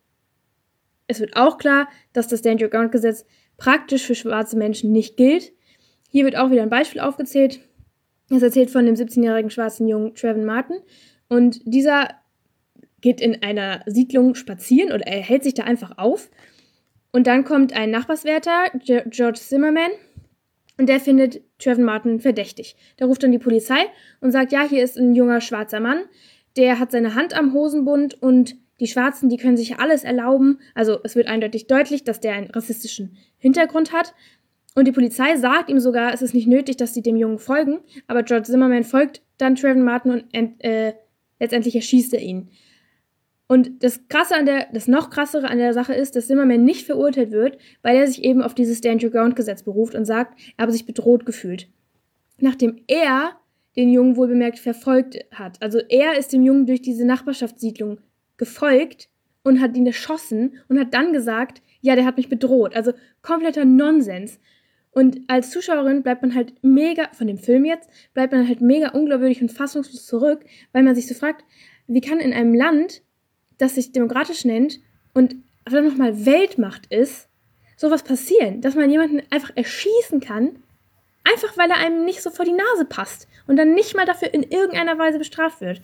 es wird auch klar, dass das Stand Your Ground Gesetz praktisch für schwarze Menschen nicht gilt. Hier wird auch wieder ein Beispiel aufgezählt. Es erzählt von dem siebzehnjährigen schwarzen Jungen Trayvon Martin. Und dieser geht in einer Siedlung spazieren oder er hält sich da einfach auf. Und dann kommt ein Nachbarswärter, George Zimmerman, und der findet Trayvon Martin verdächtig. Der ruft dann die Polizei und sagt, ja, hier ist ein junger schwarzer Mann, der hat seine Hand am Hosenbund und die Schwarzen, die können sich alles erlauben. Also es wird eindeutig deutlich, dass der einen rassistischen Hintergrund hat. Und die Polizei sagt ihm sogar, es ist nicht nötig, dass sie dem Jungen folgen. Aber George Zimmerman folgt dann Trayvon Martin und äh, letztendlich erschießt er ihn. Und das Krasse an der, das noch krassere an der Sache ist, dass Zimmerman nicht verurteilt wird, weil er sich eben auf dieses Stand Your Ground Gesetz beruft und sagt, er habe sich bedroht gefühlt. Nachdem er den Jungen wohlbemerkt verfolgt hat. Also er ist dem Jungen durch diese Nachbarschaftssiedlung gefolgt und hat ihn erschossen und hat dann gesagt, ja, der hat mich bedroht. Also kompletter Nonsens. Und als Zuschauerin bleibt man halt mega, von dem Film jetzt, bleibt man halt mega unglaubwürdig und fassungslos zurück, weil man sich so fragt, wie kann in einem Land, das sich demokratisch nennt und verdammt nochmal Weltmacht ist, sowas passieren, dass man jemanden einfach erschießen kann, einfach weil er einem nicht so vor die Nase passt und dann nicht mal dafür in irgendeiner Weise bestraft wird.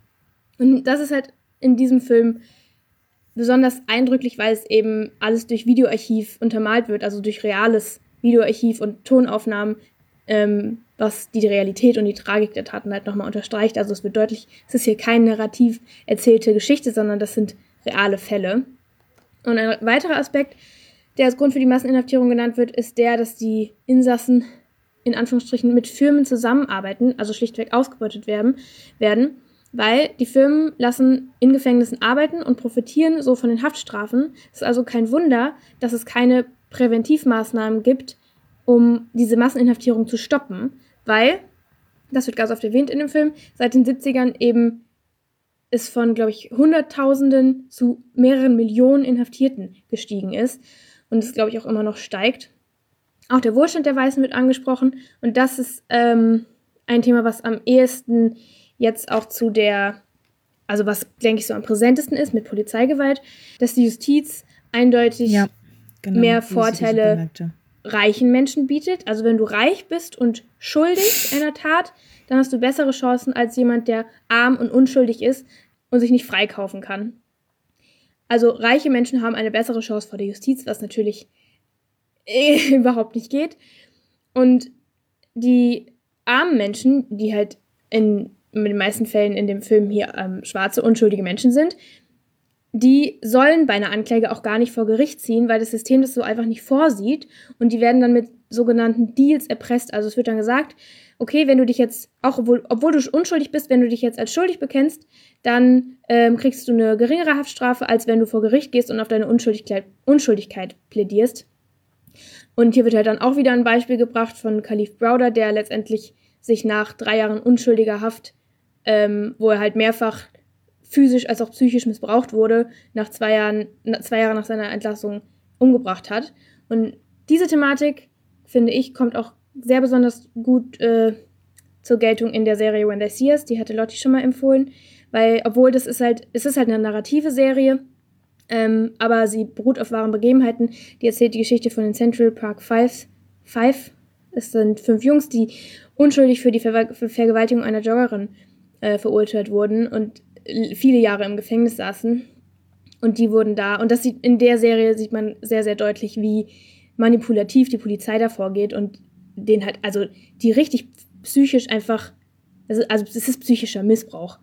Und das ist halt in diesem Film besonders eindrücklich, weil es eben alles durch Videoarchiv untermalt wird, also durch reales Videoarchiv und Tonaufnahmen, ähm, was die Realität und die Tragik der Taten halt nochmal unterstreicht. Also es wird deutlich, es ist hier kein narrativ erzählte Geschichte, sondern das sind reale Fälle. Und ein weiterer Aspekt, der als Grund für die Masseninhaftierung genannt wird, ist der, dass die Insassen in Anführungsstrichen mit Firmen zusammenarbeiten, also schlichtweg ausgebeutet werden, werden, weil die Firmen lassen in Gefängnissen arbeiten und profitieren so von den Haftstrafen. Es ist also kein Wunder, dass es keine Präventivmaßnahmen gibt, um diese Masseninhaftierung zu stoppen, weil, das wird ganz oft erwähnt in dem Film, seit den siebzigern eben es von, glaube ich, Hunderttausenden zu mehreren Millionen Inhaftierten gestiegen ist und es, glaube ich, auch immer noch steigt. Auch der Wohlstand der Weißen wird angesprochen und das ist ähm, ein Thema, was am ehesten jetzt auch zu der, also was, denke ich, so am präsentesten ist mit Polizeigewalt, dass die Justiz eindeutig ja, genau, mehr Vorteile reichen Menschen bietet. Also wenn du reich bist und schuldig einer Tat, dann hast du bessere Chancen als jemand, der arm und unschuldig ist und sich nicht freikaufen kann. Also reiche Menschen haben eine bessere Chance vor der Justiz, was natürlich eh überhaupt nicht geht. Und die armen Menschen, die halt in, in den meisten Fällen in dem Film hier ähm, schwarze, unschuldige Menschen sind, die sollen bei einer Anklage auch gar nicht vor Gericht ziehen, weil das System das so einfach nicht vorsieht und die werden dann mit sogenannten Deals erpresst. Also es wird dann gesagt, okay, wenn du dich jetzt, auch obwohl, obwohl du unschuldig bist, wenn du dich jetzt als schuldig bekennst, dann ähm, kriegst du eine geringere Haftstrafe, als wenn du vor Gericht gehst und auf deine Unschuldigkeit, Unschuldigkeit plädierst. Und hier wird halt dann auch wieder ein Beispiel gebracht von Kalief Browder, der letztendlich sich nach drei Jahren unschuldiger Haft, ähm, wo er halt mehrfach physisch als auch psychisch missbraucht wurde, nach zwei Jahren, zwei Jahre nach seiner Entlassung umgebracht hat. Und diese Thematik, finde ich, kommt auch sehr besonders gut äh, zur Geltung in der Serie When They See Us. Die hatte Lotti schon mal empfohlen, weil, obwohl das ist halt, es ist halt eine narrative Serie, ähm, aber sie beruht auf wahren Begebenheiten. Die erzählt die Geschichte von den Central Park Five. Five. Es sind fünf Jungs, die unschuldig für die Ver- für Vergewaltigung einer Joggerin äh, verurteilt wurden und viele Jahre im Gefängnis saßen. Und die wurden da, und das sieht in der Serie sieht man sehr, sehr deutlich, wie manipulativ die Polizei da vorgeht und den halt, also die richtig psychisch einfach, also, also es ist psychischer Missbrauch.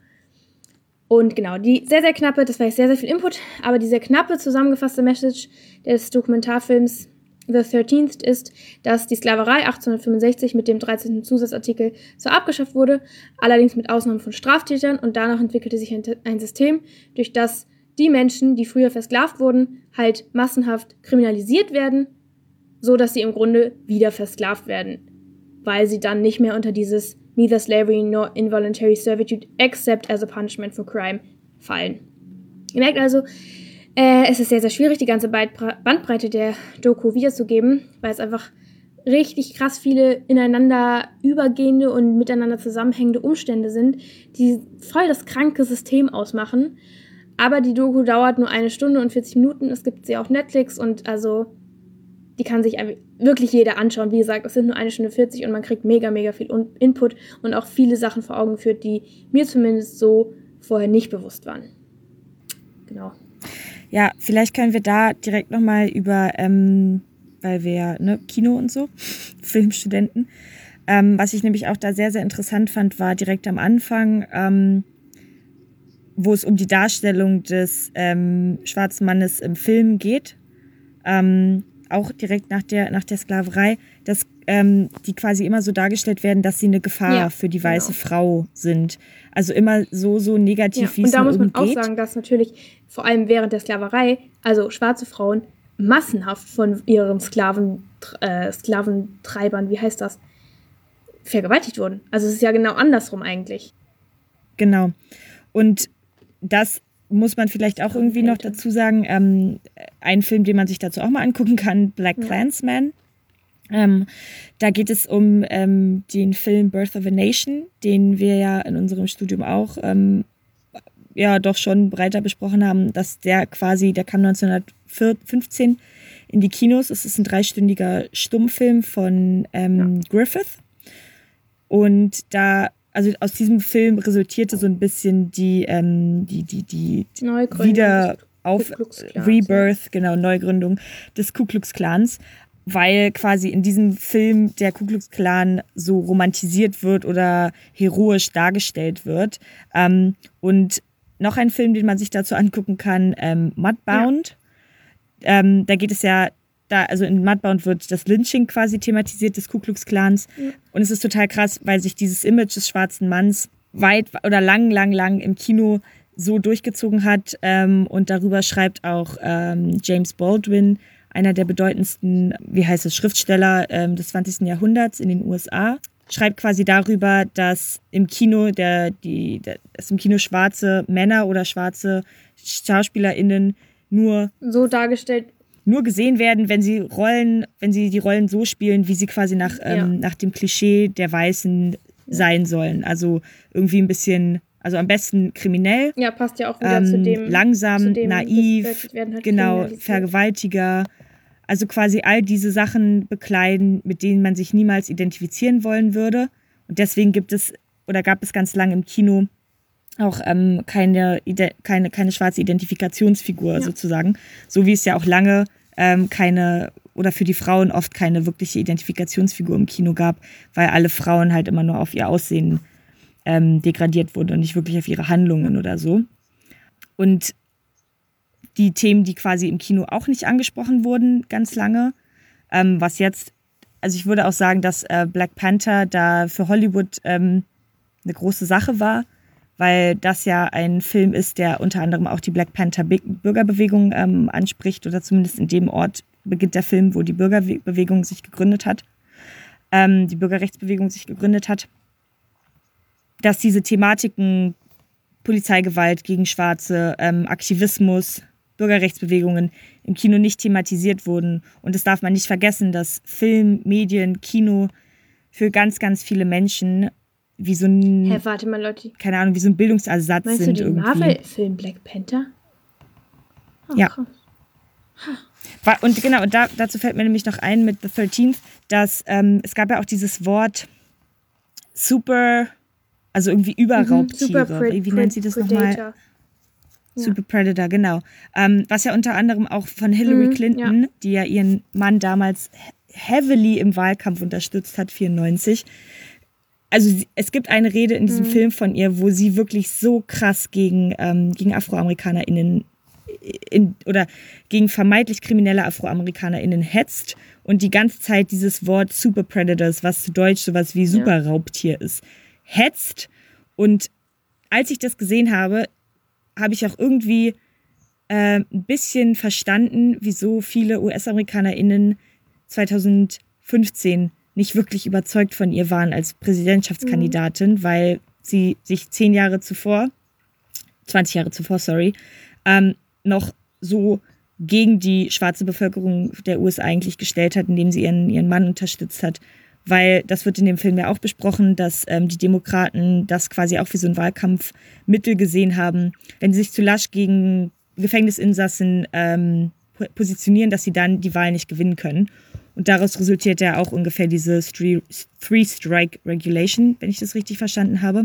Und genau, die sehr, sehr knappe, das war jetzt sehr, sehr viel Input, aber die sehr knappe zusammengefasste Message des Dokumentarfilms The thirteenth ist, dass die Sklaverei achtzehnhundertfünfundsechzig mit dem dreizehnten Zusatzartikel zwar abgeschafft wurde, allerdings mit Ausnahme von Straftätern, und danach entwickelte sich ein, ein System, durch das die Menschen, die früher versklavt wurden, halt massenhaft kriminalisiert werden, so dass sie im Grunde wieder versklavt werden, weil sie dann nicht mehr unter dieses Neither Slavery nor Involuntary Servitude except as a punishment for crime fallen. Ihr merkt also, äh, es ist sehr, sehr schwierig, die ganze Bandbreite der Doku wiederzugeben, weil es einfach richtig krass viele ineinander übergehende und miteinander zusammenhängende Umstände sind, die voll das kranke System ausmachen. Aber die Doku dauert nur eine Stunde und vierzig Minuten. Es gibt sie auf Netflix und also die kann sich wirklich jeder anschauen. Wie gesagt, es sind nur eine Stunde vierzig und man kriegt mega, mega viel Input und auch viele Sachen vor Augen geführt, die mir zumindest so vorher nicht bewusst waren. Genau. Ja, vielleicht können wir da direkt nochmal über, ähm, weil wir ja, ne, Kino und so, Filmstudenten, ähm, was ich nämlich auch da sehr, sehr interessant fand, war direkt am Anfang, ähm, wo es um die Darstellung des ähm, schwarzen Mannes im Film geht, ähm, auch direkt nach der, nach der Sklaverei, dass ähm, die quasi immer so dargestellt werden, dass sie eine Gefahr ja, für die weiße genau. Frau sind. Also immer so, so negativ, ja, wie es und da muss man umgeht. auch sagen, dass natürlich vor allem während der Sklaverei, also schwarze Frauen massenhaft von ihren Sklaven, äh, Sklaventreibern, wie heißt das, vergewaltigt wurden. Also es ist ja genau andersrum eigentlich. Genau. Und das muss man vielleicht auch irgendwie noch dazu sagen, ähm, ein Film, den man sich dazu auch mal angucken kann, Black ja. Klansman. Ähm, da geht es um ähm, den Film Birth of a Nation, den wir ja in unserem Studium auch ähm, ja doch schon breiter besprochen haben, dass der quasi, der kam neunzehnhundertfünfzehn in die Kinos. Es ist ein dreistündiger Stummfilm von ähm, ja. Griffith. Und da also aus diesem Film resultierte so ein bisschen die, ähm, die, die, die, die wieder auf Rebirth, genau, Neugründung des Ku Klux Klans, weil quasi in diesem Film der Ku Klux Klan so romantisiert wird oder heroisch dargestellt wird. Ähm, und noch ein Film, den man sich dazu angucken kann, ähm, Mudbound. Ja. Ähm, da geht es ja Da, also in Mudbound wird das Lynching quasi thematisiert des Ku Klux Klans. Ja. Und es ist total krass, weil sich dieses Image des schwarzen Manns weit oder lang, lang, lang im Kino so durchgezogen hat. Ähm, und darüber schreibt auch ähm, James Baldwin einer der bedeutendsten, wie heißt es, Schriftsteller ähm, des zwanzigsten Jahrhunderts in den U S A, schreibt quasi darüber, dass im Kino der, die, der, dass im Kino schwarze Männer oder schwarze SchauspielerInnen nur so dargestellt nur gesehen werden, wenn sie Rollen, wenn sie die Rollen so spielen, wie sie quasi nach, ähm, ja. nach dem Klischee der Weißen sein sollen. Also irgendwie ein bisschen, also am besten kriminell. Ja, passt ja auch wieder ähm, zu dem. Langsam, zu dem, naiv, halt genau, Vergewaltiger. Also quasi all diese Sachen bekleiden, mit denen man sich niemals identifizieren wollen würde. Und deswegen gibt es, oder gab es ganz lange im Kino auch ähm, keine, keine, keine schwarze Identifikationsfigur ja. sozusagen. So wie es ja auch lange ähm, keine, oder für die Frauen oft keine wirkliche Identifikationsfigur im Kino gab, weil alle Frauen halt immer nur auf ihr Aussehen ähm, degradiert wurden und nicht wirklich auf ihre Handlungen oder so. Und die Themen, die quasi im Kino auch nicht angesprochen wurden, ganz lange, ähm, was jetzt, also ich würde auch sagen, dass äh, Black Panther da für Hollywood ähm, eine große Sache war, weil das ja ein Film ist, der unter anderem auch die Black Panther Bürgerbewegung ähm, anspricht, oder zumindest in dem Ort beginnt der Film, wo die Bürgerbewegung sich gegründet hat, ähm, die Bürgerrechtsbewegung sich gegründet hat, dass diese Thematiken Polizeigewalt gegen Schwarze, ähm, Aktivismus, Bürgerrechtsbewegungen im Kino nicht thematisiert wurden. Und das darf man nicht vergessen, dass Film, Medien, Kino für ganz, ganz viele Menschen wie so ein, Hä, warte mal, Leute. keine Ahnung, wie so ein Bildungsersatz Meinst sind du den irgendwie. Marvel-Film Black Panther? Oh, ja. Krass. Und genau, und da, dazu fällt mir nämlich noch ein mit The thirteenth, dass ähm, es gab ja auch dieses Wort Super, also irgendwie Überraubtiere. Mhm, Super wie, wie nennt sie das nochmal? Ja. Super Predator, genau. Ähm, was ja unter anderem auch von Hillary Mhm, Clinton, ja. die ja ihren Mann damals heavily im Wahlkampf unterstützt hat, vierundneunzig. Also sie, es gibt eine Rede in diesem Mhm. Film von ihr, wo sie wirklich so krass gegen, ähm, gegen AfroamerikanerInnen in, oder gegen vermeintlich kriminelle AfroamerikanerInnen hetzt und die ganze Zeit dieses Wort Super Predators, was zu Deutsch sowas wie Superraubtier ist, hetzt. Und als ich das gesehen habe, habe ich auch irgendwie äh, ein bisschen verstanden, wieso viele U S-AmerikanerInnen zweitausendfünfzehn nicht wirklich überzeugt von ihr waren als Präsidentschaftskandidatin, mhm. weil sie sich zehn Jahre zuvor, zwanzig Jahre zuvor, sorry, ähm, noch so gegen die schwarze Bevölkerung der U S A eigentlich gestellt hat, indem sie ihren, ihren Mann unterstützt hat. Weil das wird in dem Film ja auch besprochen, dass ähm, die Demokraten das quasi auch wie so ein Wahlkampfmittel gesehen haben, wenn sie sich zu lasch gegen Gefängnisinsassen ähm, positionieren, dass sie dann die Wahl nicht gewinnen können. Und daraus resultiert ja auch ungefähr diese Three-Strike-Regulation, wenn ich das richtig verstanden habe.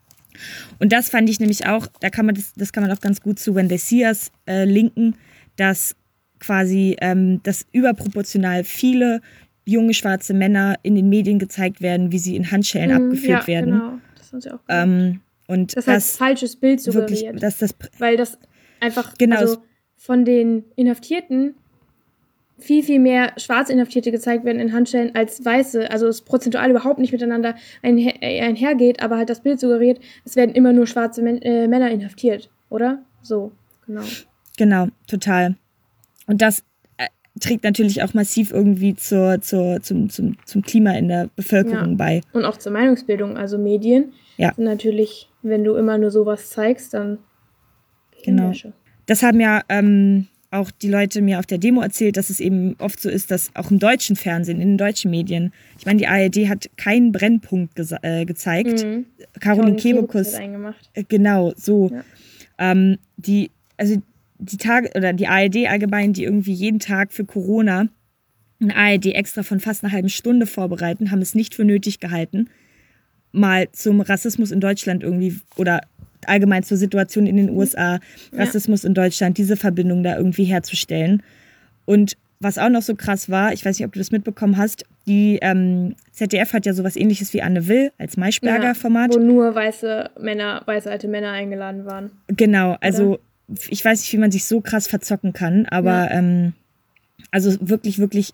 Und das fand ich nämlich auch, da kann man das, das kann man auch ganz gut zu When They See Us äh, linken, dass quasi ähm, dass überproportional viele junge schwarze Männer in den Medien gezeigt werden, wie sie in Handschellen Mhm, abgeführt ja, werden. Genau. Das haben sie auch gemacht. Ähm, und das, das das heißt, falsches Bild suggeriert. Wirklich, dass das, weil das einfach, genau, also von den Inhaftierten viel, viel mehr schwarze Inhaftierte gezeigt werden in Handschellen als weiße. Also es prozentual überhaupt nicht miteinander einher, einhergeht, aber halt das Bild suggeriert, es werden immer nur schwarze Men- äh, Männer inhaftiert, oder? So, genau. Genau, total. Und das äh, trägt natürlich auch massiv irgendwie zur, zur, zum, zum, zum Klima in der Bevölkerung Ja. bei. Und auch zur Meinungsbildung, also Medien. Ja. Sind natürlich, wenn du immer nur sowas zeigst, dann Genau. Wäsche. Das haben ja ähm, auch die Leute mir auf der Demo erzählt, dass es eben oft so ist, dass auch im deutschen Fernsehen, in den deutschen Medien, ich meine, die A R D hat keinen Brennpunkt gesa- äh, gezeigt. Mhm. Caroline Caroline Kebekus Kebekus, hat eingemacht. äh, genau, so. Ja. Ähm, die, also die Tage, oder die A R D allgemein, die irgendwie jeden Tag für Corona eine A R D extra von fast einer halben Stunde vorbereiten, haben es nicht für nötig gehalten, mal zum Rassismus in Deutschland irgendwie oder allgemein zur Situation in den U S A, Rassismus in Deutschland, diese Verbindung da irgendwie herzustellen. Und was auch noch so krass war, ich weiß nicht, ob du das mitbekommen hast, die ähm, Z D F hat ja sowas ähnliches wie Anne Will als Maischberger-Format. Wo nur weiße Männer, weiße alte Männer eingeladen waren. Genau, also ich weiß nicht, wie man sich so krass verzocken kann, aber Ja. ähm, also wirklich, wirklich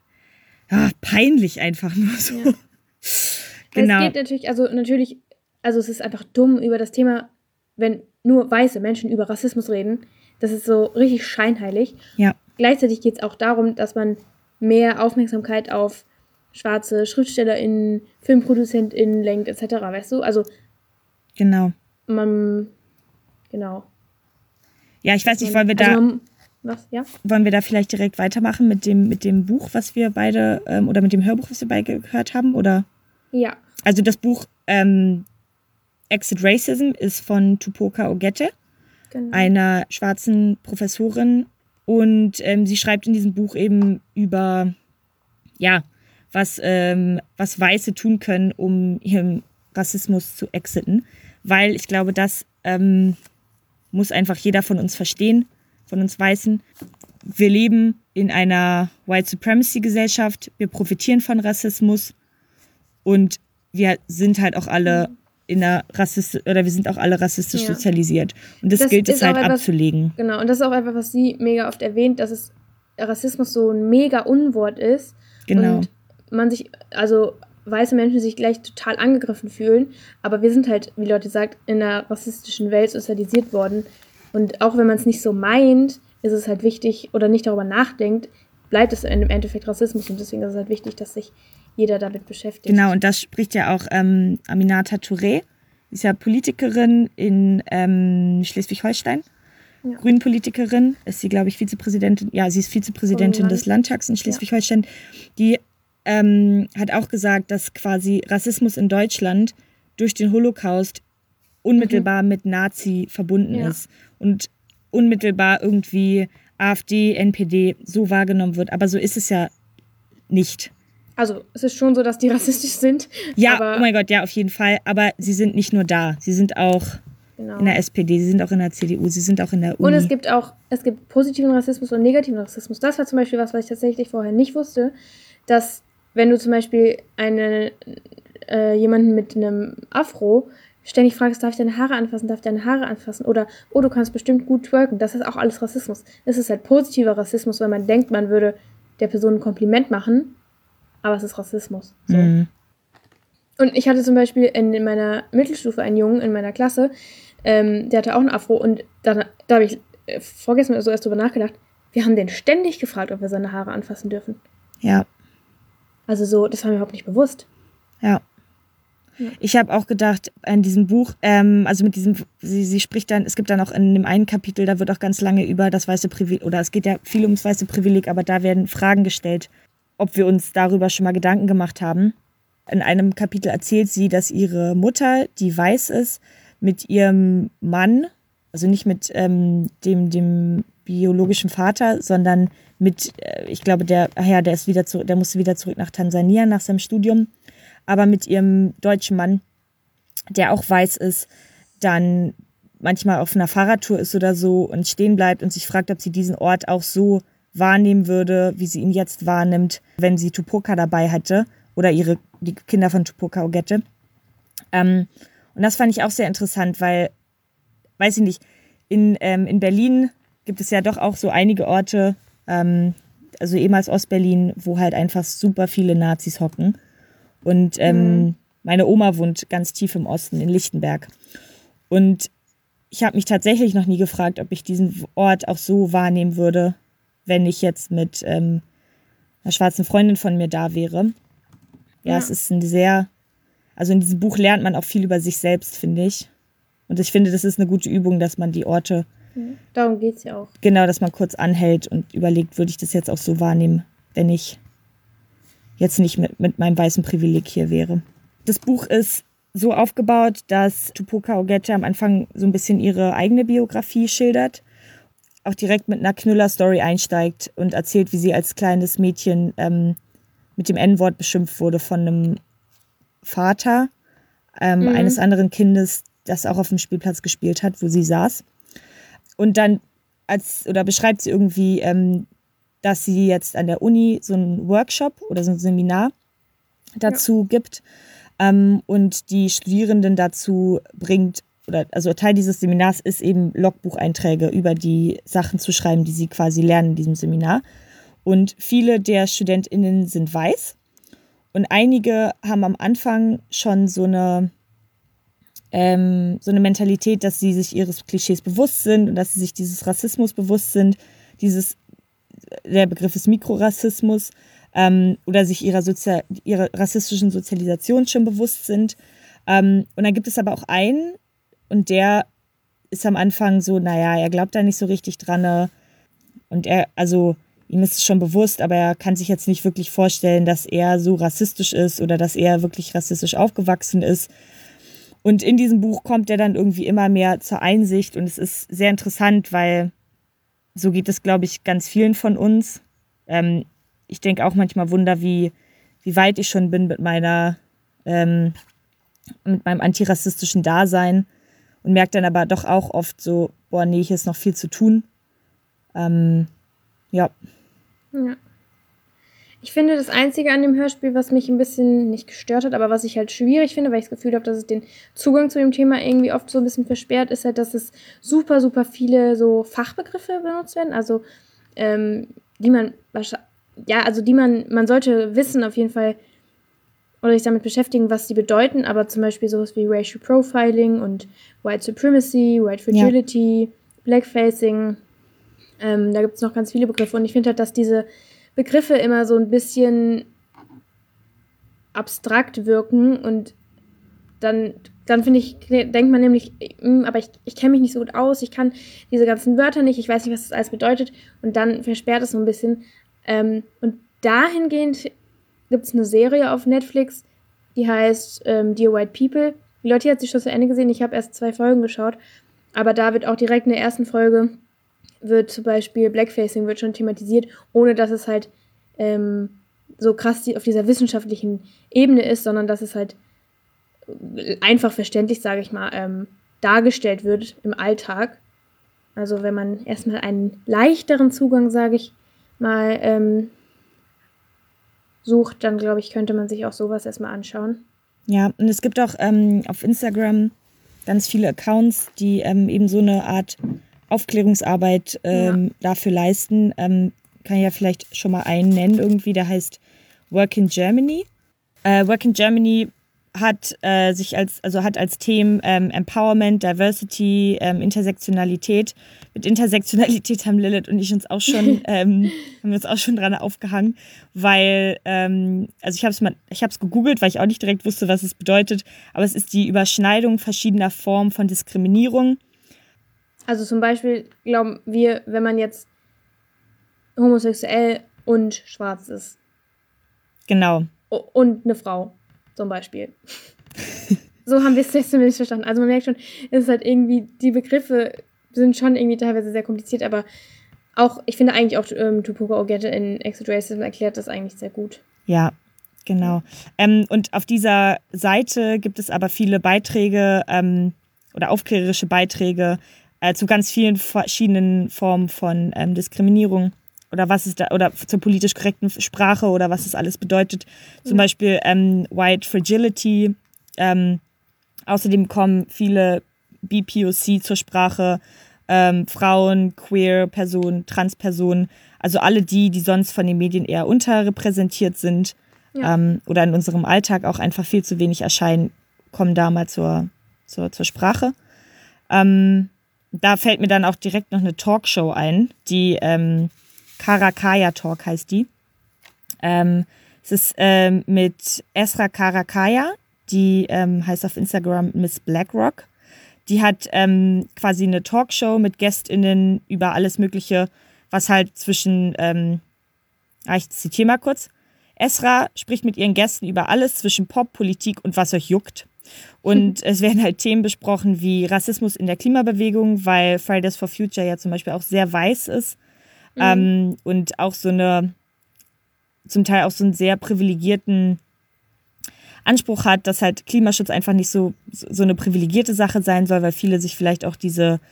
ja, peinlich einfach nur so. Ja. Genau. Es geht natürlich, also natürlich, also es ist einfach dumm über das Thema, wenn nur weiße Menschen über Rassismus reden. Das ist so richtig scheinheilig. Ja. gleichzeitig geht es auch darum, dass man mehr Aufmerksamkeit auf schwarze SchriftstellerInnen, FilmproduzentInnen lenkt, et cetera, weißt du? Also Genau. man, genau. Ja, ich weiß nicht, wollen wir Also da, man, was, ja? wollen wir da vielleicht direkt weitermachen mit dem, mit dem Buch, was wir beide, ähm, oder mit dem Hörbuch, was wir beide gehört haben, oder? Ja. Also das Buch ähm, Exit Racism ist von Tupoka Ogette, Genau. einer schwarzen Professorin. Und ähm, sie schreibt in diesem Buch eben über, ja, was, ähm, was Weiße tun können, um ihren Rassismus zu exiten. Weil ich glaube, das ähm, muss einfach jeder von uns verstehen, von uns Weißen. Wir leben in einer White Supremacy Gesellschaft, wir profitieren von Rassismus und wir sind halt auch alle in einer Rassist oder wir sind auch alle rassistisch Ja. sozialisiert. Und das, Das gilt es ist auch halt etwas- abzulegen. Genau, und das ist auch einfach, was sie mega oft erwähnt, dass es Rassismus so ein mega Unwort ist. Genau. Und man sich, also weiße Menschen sich gleich total angegriffen fühlen, aber wir sind halt, wie Leute sagt, in einer rassistischen Welt sozialisiert worden. Und auch wenn man es nicht so meint, ist es halt wichtig oder nicht darüber nachdenkt, bleibt es im Endeffekt Rassismus und deswegen ist es halt wichtig, dass sich jeder damit beschäftigt. Genau, und das spricht ja auch ähm, Aminata Touré. Sie ist ja Politikerin in ähm, Schleswig-Holstein. Ja. Grünen-Politikerin. Ist sie, glaube ich, Vizepräsidentin. Ja, sie ist Vizepräsidentin Vom des Land. Landtags in Schleswig-Holstein. Die ähm, hat auch gesagt, dass quasi Rassismus in Deutschland durch den Holocaust unmittelbar mit Nazi verbunden Ja. ist. Und unmittelbar irgendwie AfD, N P D so wahrgenommen wird. Aber so ist es ja nicht. Also es ist schon so, dass die rassistisch sind. Ja, aber, oh mein Gott, ja, auf jeden Fall. Aber sie sind nicht nur da. Sie sind auch genau. in der S P D, sie sind auch in der C D U, sie sind auch in der Uni. Und es gibt auch, es gibt positiven Rassismus und negativen Rassismus. Das war zum Beispiel was, was ich tatsächlich vorher nicht wusste, dass wenn du zum Beispiel eine, äh, jemanden mit einem Afro ständig fragst, darf ich deine Haare anfassen, darf ich deine Haare anfassen oder, oh, du kannst bestimmt gut twerken, das ist auch alles Rassismus. Es ist halt positiver Rassismus, weil man denkt, man würde der Person ein Kompliment machen, aber es ist Rassismus. So. Mhm. Und ich hatte zum Beispiel in, in meiner Mittelstufe einen Jungen in meiner Klasse, ähm, der hatte auch einen Afro und da, da habe ich äh, vorgestern oder so erst drüber nachgedacht, wir haben den ständig gefragt, ob wir seine Haare anfassen dürfen. Ja, Also so, das war mir überhaupt nicht bewusst. ja. Ja. Ich habe auch gedacht, in diesem Buch, ähm, also mit diesem, sie, sie spricht dann, es gibt dann auch in dem einen Kapitel, da wird auch ganz lange über das weiße Privileg, oder es geht ja viel ums weiße Privileg, aber da werden Fragen gestellt, ob wir uns darüber schon mal Gedanken gemacht haben. In einem Kapitel erzählt sie, dass ihre Mutter, die weiß ist, mit ihrem Mann, also nicht mit ähm, dem, dem biologischen Vater, sondern mit, äh, ich glaube, der, ach ja, der ist wieder zurück, der musste wieder zurück nach Tansania nach seinem Studium, aber mit ihrem deutschen Mann, der auch weiß ist, dann manchmal auf einer Fahrradtour ist oder so und stehen bleibt und sich fragt, ob sie diesen Ort auch so wahrnehmen würde, wie sie ihn jetzt wahrnimmt, wenn sie Tupoka dabei hätte oder ihre die Kinder von Tupoka Ogette. Ähm, und das fand ich auch sehr interessant, weil, weiß ich nicht, in, ähm, in Berlin gibt es ja doch auch so einige Orte, ähm, also ehemals Ostberlin, wo halt einfach super viele Nazis hocken. Und ähm, mhm. meine Oma wohnt ganz tief im Osten, in Lichtenberg. Und ich habe mich tatsächlich noch nie gefragt, ob ich diesen Ort auch so wahrnehmen würde, wenn ich jetzt mit ähm, einer schwarzen Freundin von mir da wäre. Ja, ja, es ist ein sehr, also in diesem Buch lernt man auch viel über sich selbst, finde ich. Und ich finde, das ist eine gute Übung, dass man die Orte, Mhm. Darum geht es ja auch. genau, dass man kurz anhält und überlegt, würde ich das jetzt auch so wahrnehmen, wenn ich jetzt nicht mit, mit meinem weißen Privileg hier wäre. Das Buch ist so aufgebaut, dass Tupoka Ogette am Anfang so ein bisschen ihre eigene Biografie schildert, auch direkt mit einer Knüller-Story einsteigt und erzählt, wie sie als kleines Mädchen ähm, mit dem En-Wort beschimpft wurde von einem Vater ähm, mhm. eines anderen Kindes, das auch auf dem Spielplatz gespielt hat, wo sie saß. Und dann als oder beschreibt sie irgendwie, ähm, dass sie jetzt an der Uni so einen Workshop oder so ein Seminar dazu ja. gibt ähm, und die Studierenden dazu bringt, oder also Teil dieses Seminars ist eben Logbucheinträge über die Sachen zu schreiben, die sie quasi lernen in diesem Seminar. Und viele der StudentInnen sind weiß und einige haben am Anfang schon so eine, ähm, so eine Mentalität, dass sie sich ihres Klischees bewusst sind und dass sie sich dieses Rassismus bewusst sind, dieses der Begriff ist Mikrorassismus, ähm, oder sich ihrer, Sozial- ihrer rassistischen Sozialisation schon bewusst sind. Ähm, und dann gibt es aber auch einen, und der ist am Anfang so, naja, er glaubt da nicht so richtig dran. Äh, und er, also ihm ist es schon bewusst, aber er kann sich jetzt nicht wirklich vorstellen, dass er so rassistisch ist oder dass er wirklich rassistisch aufgewachsen ist. Und in diesem Buch kommt er dann irgendwie immer mehr zur Einsicht und es ist sehr interessant, weil so geht es, glaube ich, ganz vielen von uns. Ähm, ich denke auch manchmal Wunder, wie, wie weit ich schon bin mit meiner, ähm, mit meinem antirassistischen Dasein und merke dann aber doch auch oft so, boah, nee, hier ist noch viel zu tun. Ähm, ja. Ja. Ich finde, das Einzige an dem Hörspiel, was mich ein bisschen nicht gestört hat, aber was ich halt schwierig finde, weil ich das Gefühl habe, dass es den Zugang zu dem Thema irgendwie oft so ein bisschen versperrt, ist halt, dass es super, super viele so Fachbegriffe benutzt werden, also ähm, die man wahrscheinlich, ja, also die man, man sollte wissen auf jeden Fall oder sich damit beschäftigen, was sie bedeuten, aber zum Beispiel sowas wie Racial Profiling und White Supremacy, White Fragility, ja. Blackfacing, ähm, da gibt es noch ganz viele Begriffe und ich finde halt, dass diese Begriffe immer so ein bisschen abstrakt wirken und dann, dann finde ich, denkt man nämlich, aber ich, ich kenne mich nicht so gut aus, ich kann diese ganzen Wörter nicht, ich weiß nicht, was das alles bedeutet und dann versperrt es so ein bisschen. Ähm, und dahingehend gibt es eine Serie auf Netflix, die heißt ähm, Dear White People. Die Leute hat sich schon zu Ende gesehen, ich habe erst zwei Folgen geschaut, aber da wird auch direkt in der ersten Folge wird zum Beispiel Blackfacing wird schon thematisiert, ohne dass es halt ähm, so krass die, auf dieser wissenschaftlichen Ebene ist, sondern dass es halt einfach verständlich, sage ich mal, ähm, dargestellt wird im Alltag. Also wenn man erstmal einen leichteren Zugang, sage ich mal, ähm, sucht, dann glaube ich, könnte man sich auch sowas erstmal anschauen. Ja, und es gibt auch ähm, auf Instagram ganz viele Accounts, die ähm, eben so eine Art Aufklärungsarbeit ähm, ja. dafür leisten. Ähm, kann ich ja vielleicht schon mal einen nennen irgendwie, der heißt Work in Germany. Äh, Work in Germany hat äh, sich als, also hat als Themen ähm, Empowerment, Diversity, ähm, Intersektionalität. Mit Intersektionalität haben Lilith und ich uns auch schon, ähm, haben wir uns auch schon dran aufgehangen, weil, ähm, also ich habe es mal, ich habe es gegoogelt, weil ich auch nicht direkt wusste, was es bedeutet, aber es ist die Überschneidung verschiedener Formen von Diskriminierung. Also zum Beispiel glauben wir, wenn man jetzt homosexuell und schwarz ist. Genau. Und eine Frau, zum Beispiel. So haben wir es jetzt zumindest verstanden. Also man merkt schon, es ist halt irgendwie, die Begriffe sind schon irgendwie teilweise sehr kompliziert, aber auch, ich finde eigentlich auch ähm, Tupoka Ogette in Exit Racism erklärt das eigentlich sehr gut. Ja, genau. Ähm, und auf dieser Seite gibt es aber viele Beiträge ähm, oder aufklärerische Beiträge äh, zu ganz vielen verschiedenen Formen von ähm, Diskriminierung oder was ist da oder zur politisch korrekten Sprache oder was es alles bedeutet. Zum ja. Beispiel ähm, White Fragility. Ähm, außerdem kommen viele B P O C zur Sprache, ähm, Frauen, Queer Personen, Transpersonen, also alle die, die sonst von den Medien eher unterrepräsentiert sind ja. ähm, oder in unserem Alltag auch einfach viel zu wenig erscheinen, kommen da mal zur, zur, zur Sprache. Ähm, Da fällt mir dann auch direkt noch eine Talkshow ein, die ähm, Karakaya Talk heißt die. Ähm, es ist ähm, mit Esra Karakaya, die ähm, heißt auf Instagram Miss Blackrock. Die hat ähm, quasi eine Talkshow mit GästInnen über alles Mögliche, was halt zwischen, ähm, ah, ich zitiere mal kurz, Esra spricht mit ihren Gästen über alles zwischen Pop, Politik und was euch juckt. Und es werden halt Themen besprochen wie Rassismus in der Klimabewegung, weil Fridays for Future ja zum Beispiel auch sehr weiß ist mhm. ähm, und auch so eine, zum Teil auch so einen sehr privilegierten Anspruch hat, dass halt Klimaschutz einfach nicht so, so eine privilegierte Sache sein soll, weil viele sich vielleicht auch diese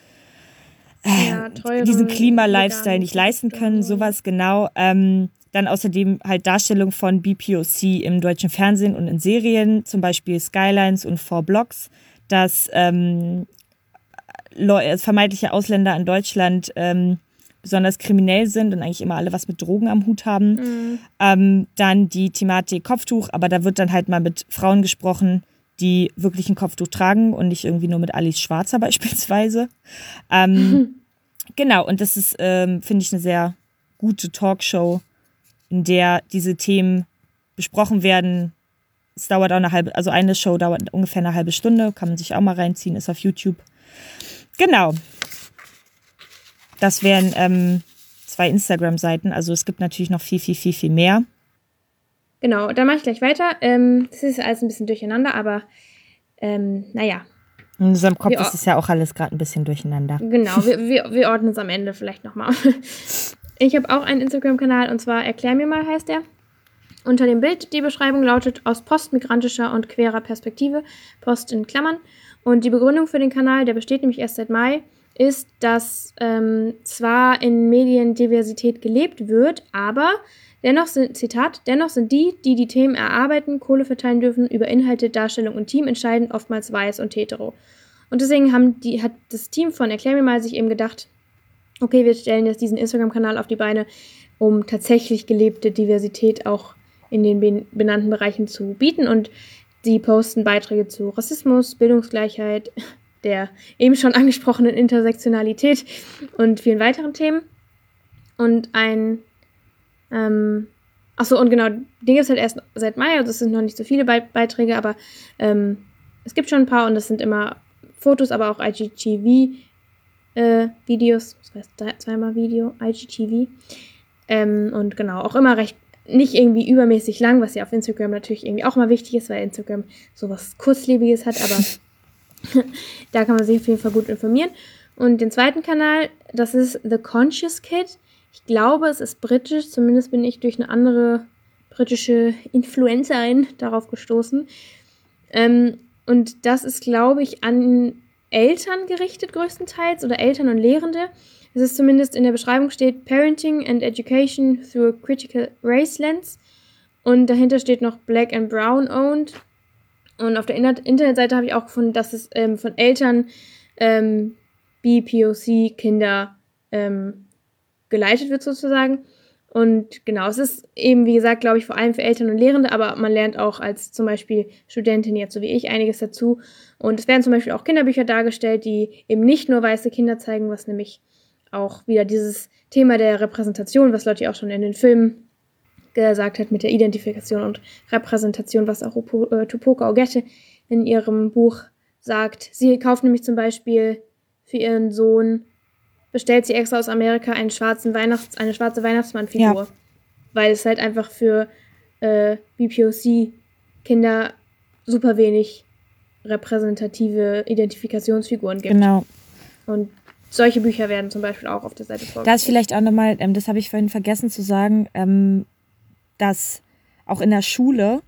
äh, ja, teure, diesen Klima-Lifestyle nicht leisten können, sowas genau. Ähm, Dann außerdem halt Darstellung von B P O C im deutschen Fernsehen und in Serien, zum Beispiel Skylines und Four Blocks, dass ähm, vermeintliche Ausländer in Deutschland ähm, besonders kriminell sind und eigentlich immer alle was mit Drogen am Hut haben. Mhm. Ähm, dann die Thematik Kopftuch, aber da wird dann halt mal mit Frauen gesprochen, die wirklich ein Kopftuch tragen und nicht irgendwie nur mit Alice Schwarzer beispielsweise. Ähm, mhm. Genau, und das ist, ähm, finde ich, eine sehr gute Talkshow, in der diese Themen besprochen werden. Es dauert auch eine halbe, also eine Show dauert ungefähr eine halbe Stunde, kann man sich auch mal reinziehen, ist auf YouTube. Genau. Das wären ähm, zwei Instagram-Seiten, also es gibt natürlich noch viel, viel, viel, viel mehr. Genau, dann mache ich gleich weiter. Ähm, das ist alles ein bisschen durcheinander, aber ähm, naja. In unserem Kopf wir, ist es ja auch alles gerade ein bisschen durcheinander. Genau, wir, wir, wir ordnen es am Ende vielleicht nochmal. Ich habe auch einen Instagram-Kanal und zwar Erklär mir mal heißt der. Unter dem Bild die Beschreibung lautet aus postmigrantischer und queerer Perspektive, Post in Klammern. Und die Begründung für den Kanal, der besteht nämlich erst seit Mai, ist, dass ähm, zwar in Medien Diversität gelebt wird, aber dennoch sind, Zitat, dennoch sind die, die die Themen erarbeiten, Kohle verteilen dürfen, über Inhalte, Darstellung und Team entscheiden, oftmals weiß und hetero. Und deswegen haben die, hat das Team von Erklär mir mal sich eben gedacht, okay, wir stellen jetzt diesen Instagram-Kanal auf die Beine, um tatsächlich gelebte Diversität auch in den benannten Bereichen zu bieten. Und sie posten Beiträge zu Rassismus, Bildungsgleichheit, der eben schon angesprochenen Intersektionalität und vielen weiteren Themen. Und ein, ähm, achso, und genau, den gibt es halt erst seit Mai, also es sind noch nicht so viele Be- Beiträge, aber ähm, es gibt schon ein paar und das sind immer Fotos, aber auch I G T V äh, Videos, das heißt zweimal Video, I G T V. Ähm, und genau, auch immer recht, nicht irgendwie übermäßig lang, was ja auf Instagram natürlich irgendwie auch mal wichtig ist, weil Instagram sowas Kurzlebiges hat, aber da kann man sich auf jeden Fall gut informieren. Und den zweiten Kanal, das ist The Conscious Kid. Ich glaube, es ist britisch, zumindest bin ich durch eine andere britische Influencerin darauf gestoßen. Ähm, und das ist, glaube ich, an Eltern gerichtet größtenteils oder Eltern und Lehrende. Es ist zumindest in der Beschreibung steht Parenting and Education through a Critical Race Lens und dahinter steht noch Black and Brown Owned. Und auf der Internetseite habe ich auch gefunden, dass es ähm, von Eltern ähm, B P O C-Kinder ähm, geleitet wird sozusagen. Und genau, es ist eben, wie gesagt, glaube ich, vor allem für Eltern und Lehrende, aber man lernt auch als zum Beispiel Studentin jetzt so wie ich einiges dazu. Und es werden zum Beispiel auch Kinderbücher dargestellt, die eben nicht nur weiße Kinder zeigen, was nämlich auch wieder dieses Thema der Repräsentation, was Lotti auch schon in den Filmen gesagt hat, mit der Identifikation und Repräsentation, was auch äh, Tupoka Ogette in ihrem Buch sagt. Sie kauft nämlich zum Beispiel für ihren Sohn, bestellt sie extra aus Amerika einen schwarzen Weihnachts-, eine schwarze Weihnachtsmannfigur, ja. Weil es halt einfach für äh, B P O C-Kinder super wenig repräsentative Identifikationsfiguren gibt. Genau. Und solche Bücher werden zum Beispiel auch auf der Seite vorgestellt. Da ist vielleicht auch nochmal, ähm, das habe ich vorhin vergessen zu sagen, ähm, dass auch in der Schule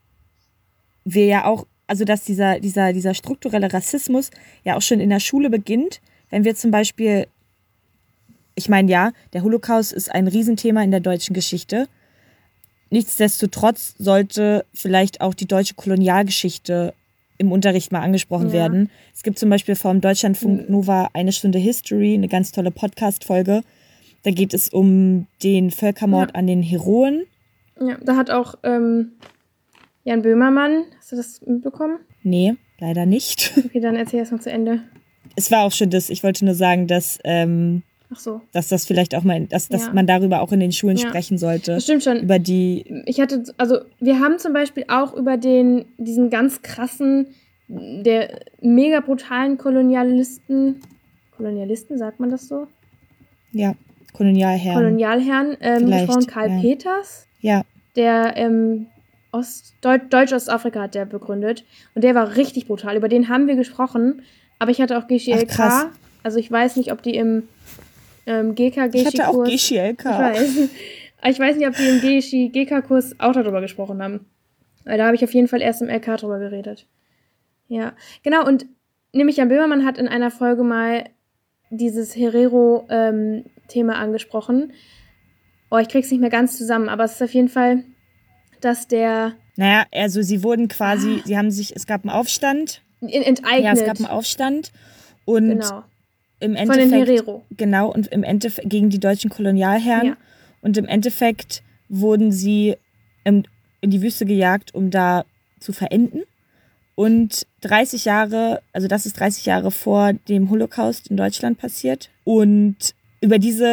wir ja auch, also dass dieser, dieser, dieser strukturelle Rassismus ja auch schon in der Schule beginnt, wenn wir zum Beispiel, ich meine ja, der Holocaust ist ein Riesenthema in der deutschen Geschichte. Nichtsdestotrotz sollte vielleicht auch die deutsche Kolonialgeschichte im Unterricht mal angesprochen ja. werden. Es gibt zum Beispiel vom Deutschlandfunk Nova eine Stunde History, eine ganz tolle Podcast-Folge. Da geht es um den Völkermord ja. an den Heroen. Ja, da hat auch ähm, Jan Böhmermann, hast du das mitbekommen? Nee, leider nicht. Okay, dann erzähl erst mal zu Ende. Es war auch schon das, ich wollte nur sagen, dass, ähm, Ach so. dass das vielleicht auch mal, dass, dass ja. man darüber auch in den Schulen ja. sprechen sollte. Das stimmt schon. Über die. Ich hatte, also wir haben zum Beispiel auch über den, diesen ganz krassen, der mega brutalen Kolonialisten, Kolonialisten, sagt man das so? Ja, Kolonialherren. Kolonialherren, ähm, gesprochen, Karl ja. Peters. Ja. Der ähm, Ost, Deut- Deutsch-Ostafrika hat der begründet. Und der war richtig brutal. Über den haben wir gesprochen. Aber ich hatte auch G C L K. Ach, also ich weiß nicht, ob die im ähm, G K G C Kurs... Ich hatte auch G C L K. Ich weiß. Ich weiß nicht, ob die im G K Kurs auch darüber gesprochen haben. Weil da habe ich auf jeden Fall erst im L K drüber geredet. Ja, genau. Und nämlich Jan Böhmermann hat in einer Folge mal dieses Herero-Thema ähm, angesprochen. Oh, ich krieg's nicht mehr ganz zusammen, aber es ist auf jeden Fall, dass der... Naja, also sie wurden quasi, ah. sie haben sich, es gab einen Aufstand. Enteignet. Ja, es gab einen Aufstand und genau. im Endeffekt... Von den Herero. Genau, und im Endeffekt gegen die deutschen Kolonialherren. Ja. Und im Endeffekt wurden sie im, in die Wüste gejagt, um da zu verenden. Und dreißig Jahre, also das ist dreißig Jahre vor dem Holocaust in Deutschland passiert. Und über diese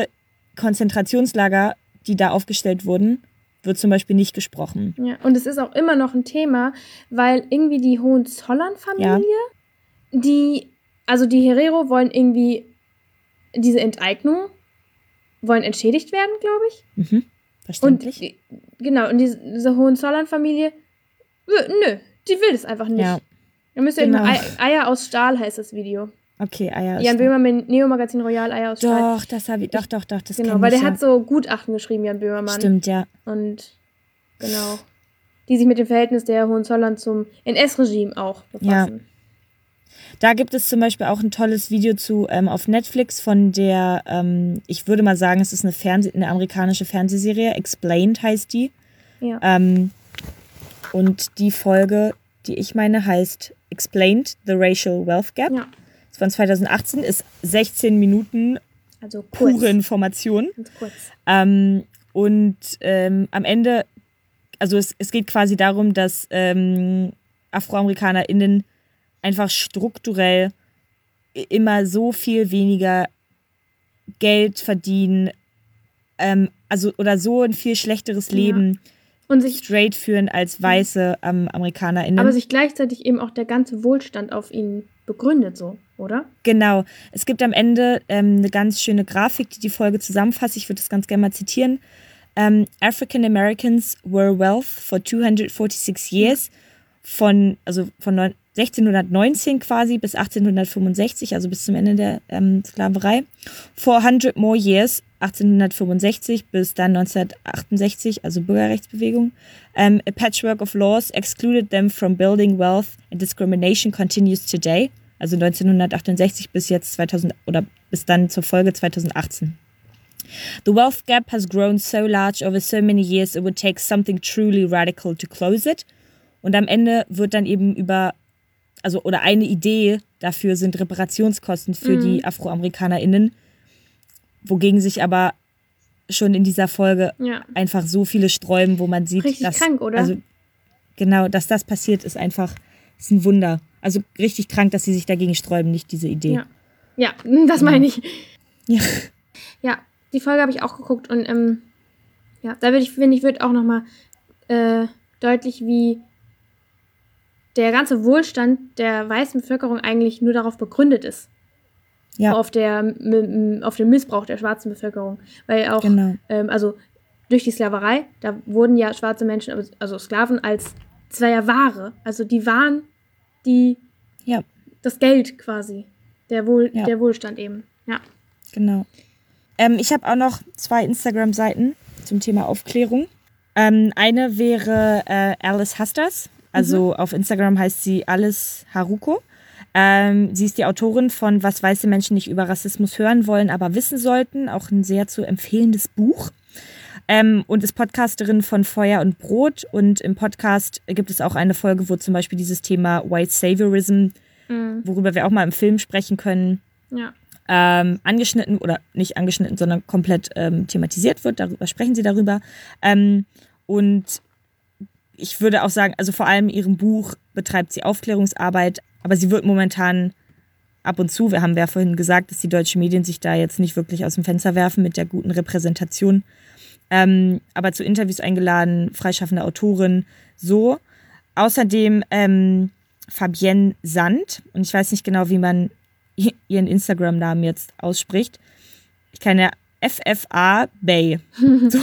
Konzentrationslager, die da aufgestellt wurden, wird zum Beispiel nicht gesprochen. Ja, und es ist auch immer noch ein Thema, weil irgendwie die Hohenzollern-Familie, ja. die, also die Herero wollen irgendwie diese Enteignung, wollen entschädigt werden, glaube ich. Mhm, verständlich. Und, genau, und diese, diese Hohenzollern-Familie, nö, die will das einfach nicht. Ja. Da müsst ihr genau. Ei, Eier aus Stahl heißt das Video. Okay, Eier aus Jan Böhmermann, Neo-Magazin Royal, Eier aus Stahl. Doch, das habe ich, doch, doch, doch, das Genau, weil der ja. hat so Gutachten geschrieben, Jan Böhmermann. Stimmt, ja. Und, genau, die sich mit dem Verhältnis der Hohenzollern zum N S-Regime auch befassen. Ja. Da gibt es zum Beispiel auch ein tolles Video zu ähm, auf Netflix von der, ähm, ich würde mal sagen, es ist eine, Fernseh-, eine amerikanische Fernsehserie, Explained heißt die. Ja. Ähm, und die Folge, die ich meine, heißt Explained, The Racial Wealth Gap. Ja. Von zweitausendachtzehn, ist sechzehn Minuten also kurz. Pure Information. Ganz kurz. Ähm, und ähm, am Ende, also es, es geht quasi darum, dass ähm, AfroamerikanerInnen einfach strukturell immer so viel weniger Geld verdienen, ähm, also oder so ein viel schlechteres Leben ja. und sich straight führen als weiße ähm, AmerikanerInnen. Aber sich gleichzeitig eben auch der ganze Wohlstand auf ihnen begründet, so, oder? Genau. Es gibt am Ende ähm, eine ganz schöne Grafik, die die Folge zusammenfasst. Ich würde das ganz gerne mal zitieren. Um, African Americans were wealth for two hundred forty-six years. Von, also von sechzehnhundertneunzehn quasi bis achtzehnhundertfünfundsechzig, also bis zum Ende der ähm, Sklaverei. four hundred more years, achtzehnhundertfünfundsechzig bis dann neunzehnhundertachtundsechzig, also Bürgerrechtsbewegung. Um, a patchwork of laws excluded them from building wealth and discrimination continues today. Also neunzehnhundertachtundsechzig bis jetzt zweitausend oder bis dann zur Folge zweitausendachtzehn. The wealth gap has grown so large over so many years it would take something truly radical to close it. Und am Ende wird dann eben über, also oder eine Idee dafür sind Reparationskosten für mhm. die AfroamerikanerInnen, wogegen sich aber schon in dieser Folge ja. einfach so viele sträuben, wo man sieht, richtig dass krank, oder? Also genau, dass das passiert, ist einfach ist ein Wunder. Also richtig krank, dass sie sich dagegen sträuben, nicht diese Idee. Ja, ja das meine ich. Ja. Ja, die Folge habe ich auch geguckt und ähm, ja, da würde ich, finde ich, wird auch nochmal äh, deutlich, wie der ganze Wohlstand der weißen Bevölkerung eigentlich nur darauf begründet ist. Ja. Auf, der, m- auf den Missbrauch der schwarzen Bevölkerung. Weil auch, genau. ähm, also durch die Sklaverei, da wurden ja schwarze Menschen, also Sklaven, als zweier Ware. Also die waren die, ja. das Geld quasi. Der, Wohl, ja. der Wohlstand eben. Ja. Genau. Ähm, ich habe auch noch zwei Instagram-Seiten zum Thema Aufklärung. Ähm, eine wäre äh, Alice Hasters. Also mhm. auf Instagram heißt sie Alice Haruko. Ähm, sie ist die Autorin von Was weiße Menschen nicht über Rassismus hören wollen, aber wissen sollten. Auch ein sehr zu empfehlendes Buch. Ähm, und ist Podcasterin von Feuer und Brot. Und im Podcast gibt es auch eine Folge, wo zum Beispiel dieses Thema White Saviorism, mhm. worüber wir auch mal im Film sprechen können, ja. ähm, angeschnitten oder nicht angeschnitten, sondern komplett ähm, thematisiert wird. Darüber sprechen sie darüber. Ähm, und ich würde auch sagen, also vor allem in ihrem Buch betreibt sie Aufklärungsarbeit, aber sie wird momentan ab und zu, wir haben ja vorhin gesagt, dass die deutschen Medien sich da jetzt nicht wirklich aus dem Fenster werfen mit der guten Repräsentation, ähm, aber zu Interviews eingeladen, freischaffende Autorin, so. Außerdem ähm, Fabienne Sand, und ich weiß nicht genau, wie man ihren Instagram-Namen jetzt ausspricht. Ich kann ja F F A Bay. So.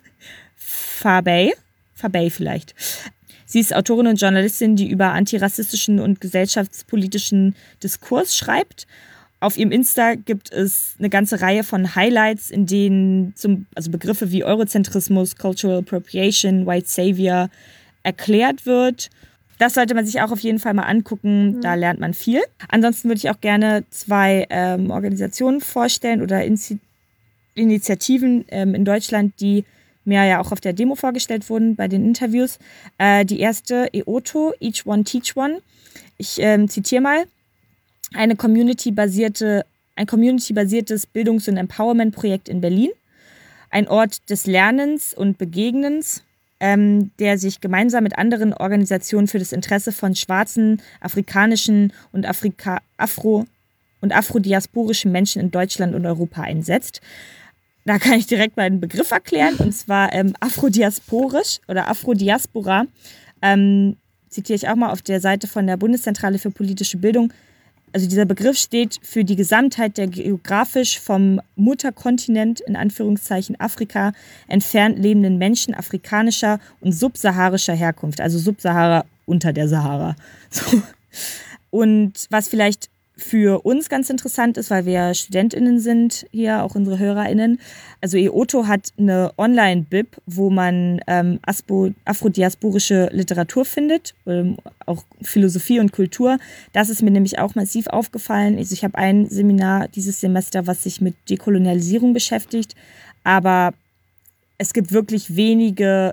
Fabay. Fabay vielleicht. Sie ist Autorin und Journalistin, die über antirassistischen und gesellschaftspolitischen Diskurs schreibt. Auf ihrem Insta gibt es eine ganze Reihe von Highlights, in denen zum, also Begriffe wie Eurozentrismus, Cultural Appropriation, White Savior erklärt wird. Das sollte man sich auch auf jeden Fall mal angucken, mhm. da lernt man viel. Ansonsten würde ich auch gerne zwei ähm, Organisationen vorstellen oder Inzi- Initiativen ähm, in Deutschland, die mir ja auch auf der Demo vorgestellt wurden bei den Interviews. Äh, die erste, E O T O, Each One Teach One. Ich ähm, zitiere mal. Eine Community-basierte, ein community-basiertes Bildungs- und Empowerment-Projekt in Berlin. Ein Ort des Lernens und Begegnens, ähm, der sich gemeinsam mit anderen Organisationen für das Interesse von schwarzen, afrikanischen und Afrika, Afro- und afrodiasporischen Menschen in Deutschland und Europa einsetzt. da kann ich direkt mal einen Begriff erklären, und zwar ähm, afrodiasporisch oder Afrodiaspora. Ähm, zitiere ich auch mal auf der Seite von der Bundeszentrale für politische Bildung. Also dieser Begriff steht für die Gesamtheit der geografisch vom Mutterkontinent, in Anführungszeichen Afrika, entfernt lebenden Menschen afrikanischer und subsaharischer Herkunft. Also Subsahara unter der Sahara. So. Und was vielleicht für uns ganz interessant ist, weil wir ja StudentInnen sind, hier auch unsere HörerInnen. Also E O T O hat eine Online-Bib, wo man ähm, Aspo, afrodiasporische Literatur findet, ähm, auch Philosophie und Kultur. Das ist mir nämlich auch massiv aufgefallen. Also ich habe ein Seminar dieses Semester, was sich mit Dekolonialisierung beschäftigt, aber es gibt wirklich wenige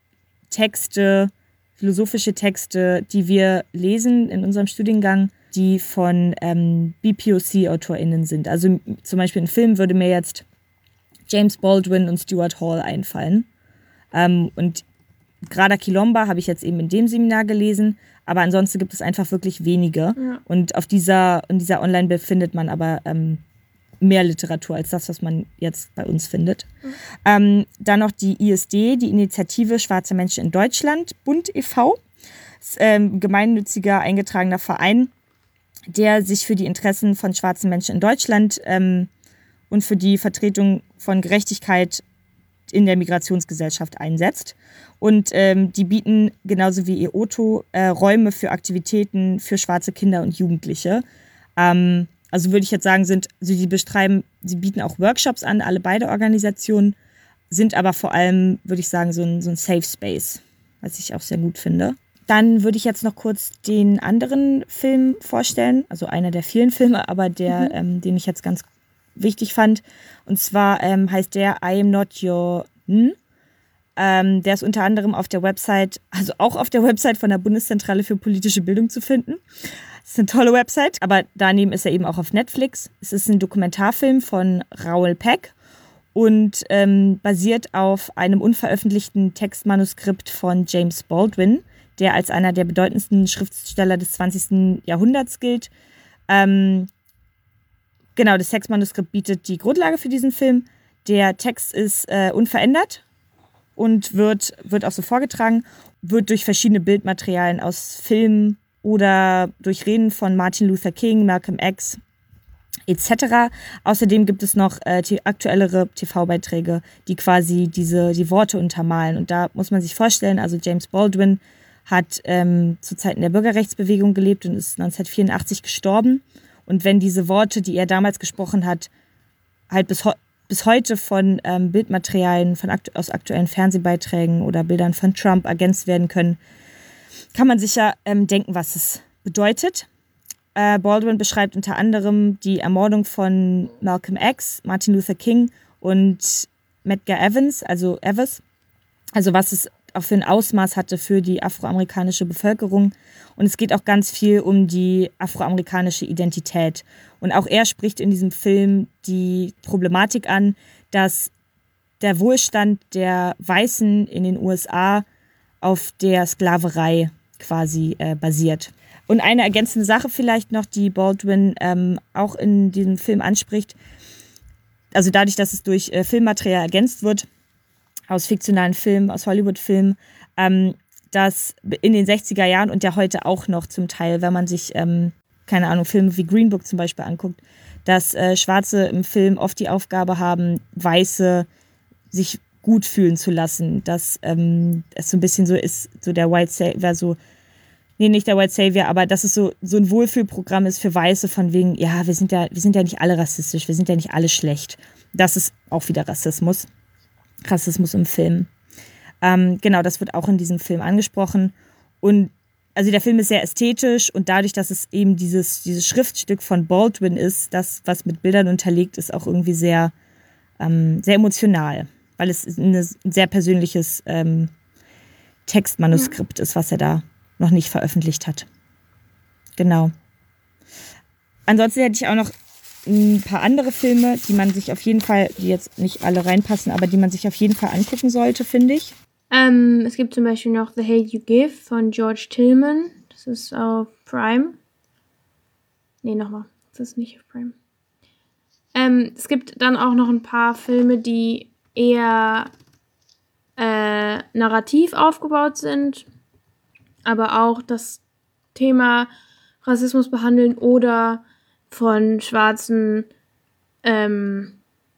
Texte, philosophische Texte, die wir lesen in unserem Studiengang, die von ähm, B P O C-AutorInnen sind. Also zum Beispiel in Film würde mir jetzt James Baldwin und Stuart Hall einfallen. Ähm, und Grada Quilomba habe ich jetzt eben in dem Seminar gelesen, aber ansonsten gibt es einfach wirklich wenige. Ja. Und auf dieser, in dieser Online-Bib findet man aber ähm, mehr Literatur als das, was man jetzt bei uns findet. Mhm. Ähm, dann noch die I S D, die Initiative Schwarze Menschen in Deutschland, Bund e V. Das ist ähm, gemeinnütziger, eingetragener Verein, der sich für die Interessen von schwarzen Menschen in Deutschland ähm, und für die Vertretung von Gerechtigkeit in der Migrationsgesellschaft einsetzt. Und ähm, die bieten genauso wie E O T O äh, Räume für Aktivitäten für schwarze Kinder und Jugendliche. Ähm, also würde ich jetzt sagen, sind, also die betreiben, sie bieten auch Workshops an, alle beide Organisationen, sind aber vor allem, würde ich sagen, so ein, so ein Safe Space, was ich auch sehr gut finde. Dann würde ich jetzt noch kurz den anderen Film vorstellen, also einer der vielen Filme, aber der, mhm. ähm, den ich jetzt ganz wichtig fand. Und zwar ähm, heißt der I Am Not Your N. Ähm, der ist unter anderem auf der Website, also auch auf der Website von der Bundeszentrale für politische Bildung zu finden. Das ist eine tolle Website, aber daneben ist er eben auch auf Netflix. Es ist ein Dokumentarfilm von Raoul Peck und ähm, basiert auf einem unveröffentlichten Textmanuskript von James Baldwin, der als einer der bedeutendsten Schriftsteller des zwanzigsten Jahrhunderts gilt. Ähm, genau, das Textmanuskript bietet die Grundlage für diesen Film. Der Text ist äh, unverändert und wird, wird auch so vorgetragen, wird durch verschiedene Bildmaterialien aus Filmen oder durch Reden von Martin Luther King, Malcolm X et cetera. Außerdem gibt es noch äh, t- aktuellere T V-Beiträge, die quasi diese, die Worte untermalen. Und da muss man sich vorstellen, also James Baldwin hat ähm, zu Zeiten der Bürgerrechtsbewegung gelebt und ist neunzehnhundertvierundachtzig gestorben. Und wenn diese Worte, die er damals gesprochen hat, halt bis, ho- bis heute von ähm, Bildmaterialien von aktu- aus aktuellen Fernsehbeiträgen oder Bildern von Trump ergänzt werden können, kann man sich ja ähm, denken, was es bedeutet. Äh, Baldwin beschreibt unter anderem die Ermordung von Malcolm X, Martin Luther King und Medgar Evans, also Evans. Also was es auch für ein Ausmaß hatte für die afroamerikanische Bevölkerung. Und es geht auch ganz viel um die afroamerikanische Identität. Und auch er spricht in diesem Film die Problematik an, dass der Wohlstand der Weißen in den U S A auf der Sklaverei quasi äh, basiert. Und eine ergänzende Sache vielleicht noch, die Baldwin ähm, auch in diesem Film anspricht, also dadurch, dass es durch äh, Filmmaterial ergänzt wird, aus fiktionalen Filmen, aus Hollywood-Filmen, ähm, dass in den sechziger Jahren und ja heute auch noch zum Teil, wenn man sich, ähm, keine Ahnung, Filme wie Green Book zum Beispiel anguckt, dass äh, Schwarze im Film oft die Aufgabe haben, Weiße sich gut fühlen zu lassen, dass ähm, es so ein bisschen so ist, so der White Savior, so, nee, nicht der White Savior, aber dass es so, so ein Wohlfühlprogramm ist für Weiße von wegen, ja, wir sind ja, wir sind ja nicht alle rassistisch, wir sind ja nicht alle schlecht. Das ist auch wieder Rassismus. Rassismus im Film. Ähm, genau, das wird auch in diesem Film angesprochen. Und also der Film ist sehr ästhetisch und dadurch, dass es eben dieses, dieses Schriftstück von Baldwin ist, das, was mit Bildern unterlegt ist, auch irgendwie sehr, ähm, sehr emotional, weil es ein sehr persönliches ähm, Textmanuskript ist, was er da noch nicht veröffentlicht hat. Genau. Ansonsten hätte ich auch noch ein paar andere Filme, die man sich auf jeden Fall, die jetzt nicht alle reinpassen, aber die man sich auf jeden Fall angucken sollte, finde ich. Ähm, es gibt zum Beispiel noch The Hate You Give von George Tillman. Das ist auf Prime. Nee, nochmal. Das ist nicht auf Prime. Ähm, es gibt dann auch noch ein paar Filme, die eher äh, narrativ aufgebaut sind, aber auch das Thema Rassismus behandeln oder von schwarzen ähm,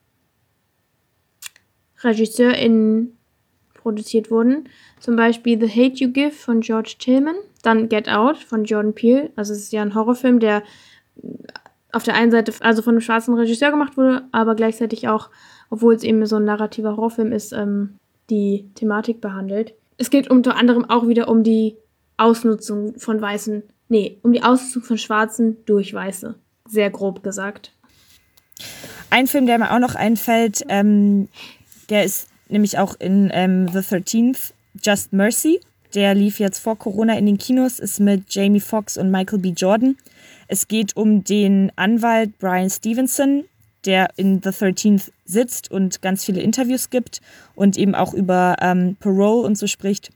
RegisseurInnen produziert wurden. Zum Beispiel The Hate You Give von George Tillman, dann Get Out von Jordan Peele. Also es ist ja ein Horrorfilm, der auf der einen Seite also von einem schwarzen Regisseur gemacht wurde, aber gleichzeitig auch, obwohl es eben so ein narrativer Horrorfilm ist, ähm, die Thematik behandelt. Es geht unter anderem auch wieder um die Ausnutzung von Weißen, nee, um die Ausnutzung von Schwarzen durch Weiße. Sehr grob gesagt. Ein Film, der mir auch noch einfällt, ähm, der ist nämlich auch in ähm, The thirteenth, Just Mercy. Der lief jetzt vor Corona in den Kinos, ist mit Jamie Foxx und Michael B. Jordan. Es geht um den Anwalt Brian Stevenson, der in The thirteenth sitzt und ganz viele Interviews gibt und eben auch über ähm, Parole und so spricht.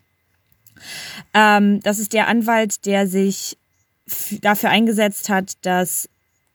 Ähm, das ist der Anwalt, der sich f- dafür eingesetzt hat, dass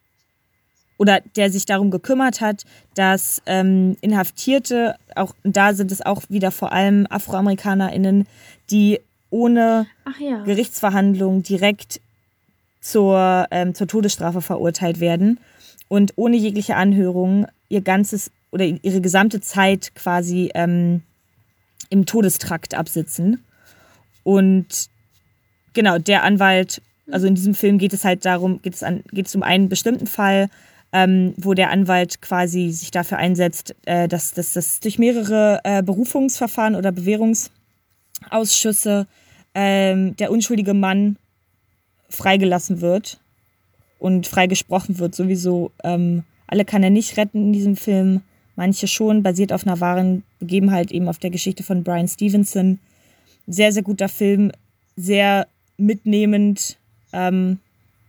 oder der sich darum gekümmert hat, dass ähm, Inhaftierte, auch da sind es auch wieder vor allem AfroamerikanerInnen, die ohne Ach ja. Gerichtsverhandlung direkt zur, ähm, zur Todesstrafe verurteilt werden und ohne jegliche Anhörung ihr ganzes oder ihre gesamte Zeit quasi ähm, im Todestrakt absitzen. Und genau, der Anwalt, also in diesem Film geht es halt darum, geht es, an, geht es um einen bestimmten Fall, ähm, wo der Anwalt quasi sich dafür einsetzt, äh, dass das durch mehrere äh, Berufungsverfahren oder Bewährungsausschüsse ähm, der unschuldige Mann freigelassen wird und freigesprochen wird. Sowieso ähm, alle kann er nicht retten in diesem Film, manche schon, basiert auf einer wahren Begebenheit, eben auf der Geschichte von Brian Stevenson. Sehr, sehr guter Film, sehr mitnehmend. Ähm,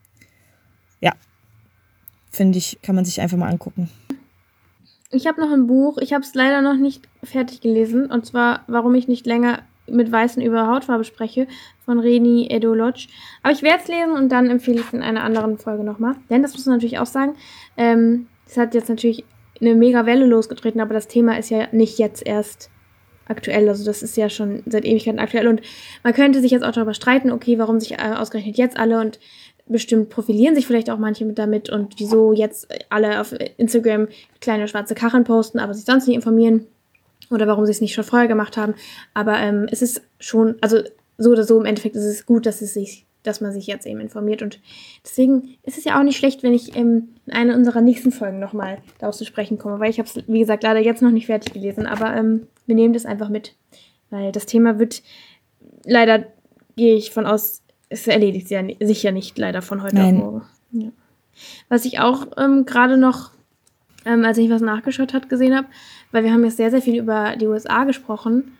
ja, finde ich, kann man sich einfach mal angucken. Ich habe noch ein Buch, ich habe es leider noch nicht fertig gelesen, und zwar Warum ich nicht länger mit Weißen über Hautfarbe spreche, von Reni Eddo-Lodge. Aber ich werde es lesen und dann empfehle ich es in einer anderen Folge nochmal. Denn das muss man natürlich auch sagen, ähm, es hat jetzt natürlich eine mega Welle losgetreten, aber das Thema ist ja nicht jetzt erst aktuell. Also das ist ja schon seit Ewigkeiten aktuell und man könnte sich jetzt auch darüber streiten, okay, warum sich äh, ausgerechnet jetzt alle, und bestimmt profilieren sich vielleicht auch manche mit damit und wieso jetzt alle auf Instagram kleine schwarze Kacheln posten, aber sich sonst nicht informieren oder warum sie es nicht schon vorher gemacht haben. Aber ähm, es ist schon, also so oder so im Endeffekt ist es gut, dass es sich, dass man sich jetzt eben informiert, und deswegen ist es ja auch nicht schlecht, wenn ich ähm, in einer unserer nächsten Folgen nochmal darauf zu sprechen komme, weil ich habe es, wie gesagt, leider jetzt noch nicht fertig gelesen, aber ähm, wir nehmen das einfach mit, weil das Thema wird, leider gehe ich von aus, es erledigt ja sich ja nicht leider von heute Nein. auf morgen. Ja. Was ich auch ähm, gerade noch, ähm, als ich was nachgeschaut habe, gesehen habe, weil wir haben jetzt sehr, sehr viel über die U S A gesprochen,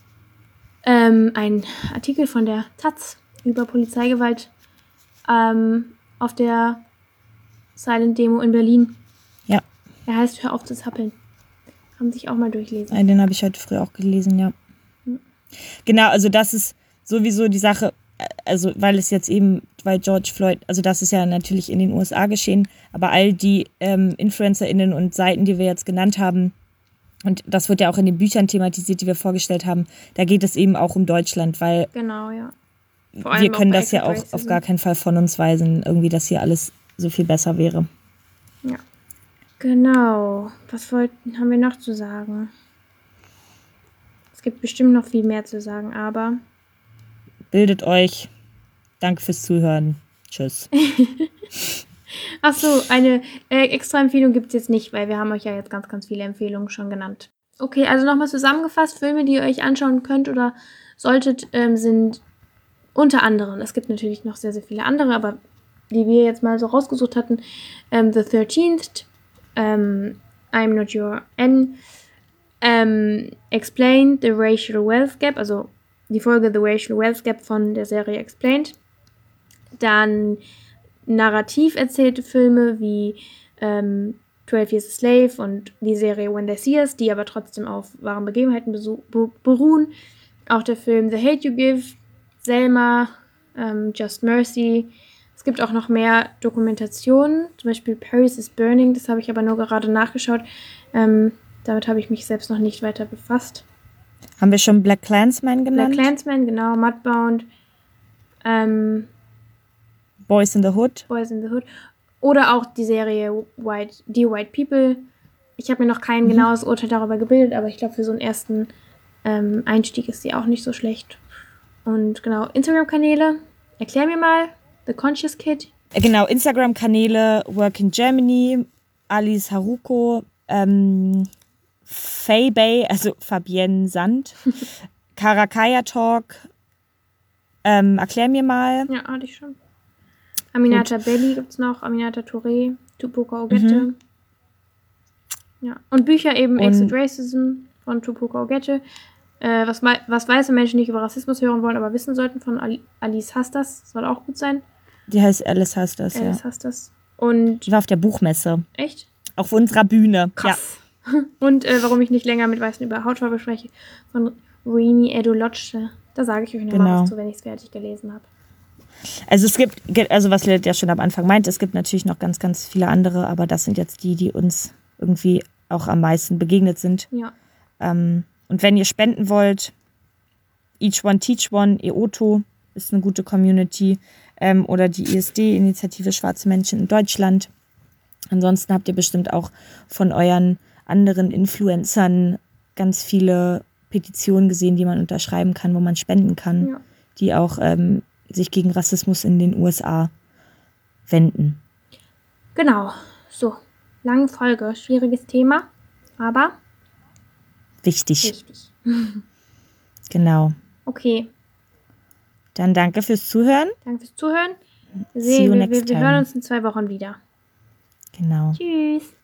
ähm, ein Artikel von der Taz über Polizeigewalt ähm, auf der Silent Demo in Berlin. Ja. Er heißt Hör auf zu zappeln. Haben sich auch mal durchlesen. Den habe ich heute früh auch gelesen, ja. Hm. Genau, also das ist sowieso die Sache, also weil es jetzt eben, weil George Floyd, also das ist ja natürlich in den U S A geschehen, aber all die ähm, InfluencerInnen und Seiten, die wir jetzt genannt haben, und das wird ja auch in den Büchern thematisiert, die wir vorgestellt haben, da geht es eben auch um Deutschland, weil Genau, ja. wir können das ja auch auf gar keinen Fall von uns weisen, irgendwie, dass hier alles so viel besser wäre. Ja. Genau. Was wollten, haben wir noch zu sagen? Es gibt bestimmt noch viel mehr zu sagen, aber Bildet euch. Danke fürs Zuhören. Tschüss. ach so, eine äh, extra Empfehlung gibt es jetzt nicht, weil wir haben euch ja jetzt ganz, ganz viele Empfehlungen schon genannt. Okay, also nochmal zusammengefasst, Filme, die ihr euch anschauen könnt oder solltet, ähm, sind unter anderem, es gibt natürlich noch sehr, sehr viele andere, aber die wir jetzt mal so rausgesucht hatten, ähm, The thirteenth, ähm, I'm Not Your N, ähm, Explained, The Racial Wealth Gap, also die Folge The Racial Wealth Gap von der Serie Explained. Dann narrativ erzählte Filme wie ähm, twelve Years a Slave und die Serie When They See Us, die aber trotzdem auf wahren Begebenheiten besu- be- beruhen. Auch der Film The Hate You Give, Selma, ähm, Just Mercy. Es Es gibt auch noch mehr Dokumentationen, zum Beispiel Paris is Burning, das habe ich aber nur gerade nachgeschaut. Ähm, damit habe ich mich selbst noch nicht weiter befasst. Haben wir schon Black Klansman genannt? Black Klansman, genau, Mudbound, ähm, Boys in the Hood. Boys in the Hood. Oder auch die Serie White, Dear White People. Ich habe mir noch kein mhm. genaues Urteil darüber gebildet, aber ich glaube, für so einen ersten ähm, Einstieg ist die auch nicht so schlecht. Und genau, Instagram-Kanäle. Erklär mir mal. The Conscious Kid. Genau, Instagram-Kanäle Work in Germany, Alice Haruko, ähm, Faye Bay, also Fabienne Sand, Karakaya Talk, ähm, erklär mir mal. Ja, hatte ich schon. Aminata Gut. Belli gibt's noch, Aminata Touré, Tupoka Ogette. Mhm. Ja. Und Bücher eben Und Exit Racism von Tupoka Ogette. Äh, was, was weiße Menschen nicht über Rassismus hören wollen, aber wissen sollten, von Alice Hastas. Das soll auch gut sein. Die heißt Alice Hastas, Alice ja. Hastas. Und die war auf der Buchmesse. Echt? Auf unserer Bühne. Krass. Ja. Und äh, warum ich nicht länger mit Weißen über Hautfarbe spreche, von Rini Edulocce. Da sage ich euch noch genau. mal was zu, wenn ich es fertig gelesen habe. Also es gibt, also was Lilith ja schon am Anfang meint, es gibt natürlich noch ganz, ganz viele andere, aber das sind jetzt die, die uns irgendwie auch am meisten begegnet sind. Ja. Ähm, und wenn ihr spenden wollt, Each One Teach One, E O T O ist eine gute Community, ähm, oder die I S D-Initiative Schwarze Menschen in Deutschland. Ansonsten habt ihr bestimmt auch von euren anderen Influencern ganz viele Petitionen gesehen, die man unterschreiben kann, wo man spenden kann, ja. die auch ähm, sich gegen Rassismus in den U S A wenden. Genau, so. Lange Folge, schwieriges Thema, aber wichtig. Wichtig. Genau. Okay. Dann danke fürs Zuhören. Danke fürs Zuhören. Wir, See you wir, next wir, wir time. hören uns in zwei Wochen wieder. Genau. Tschüss.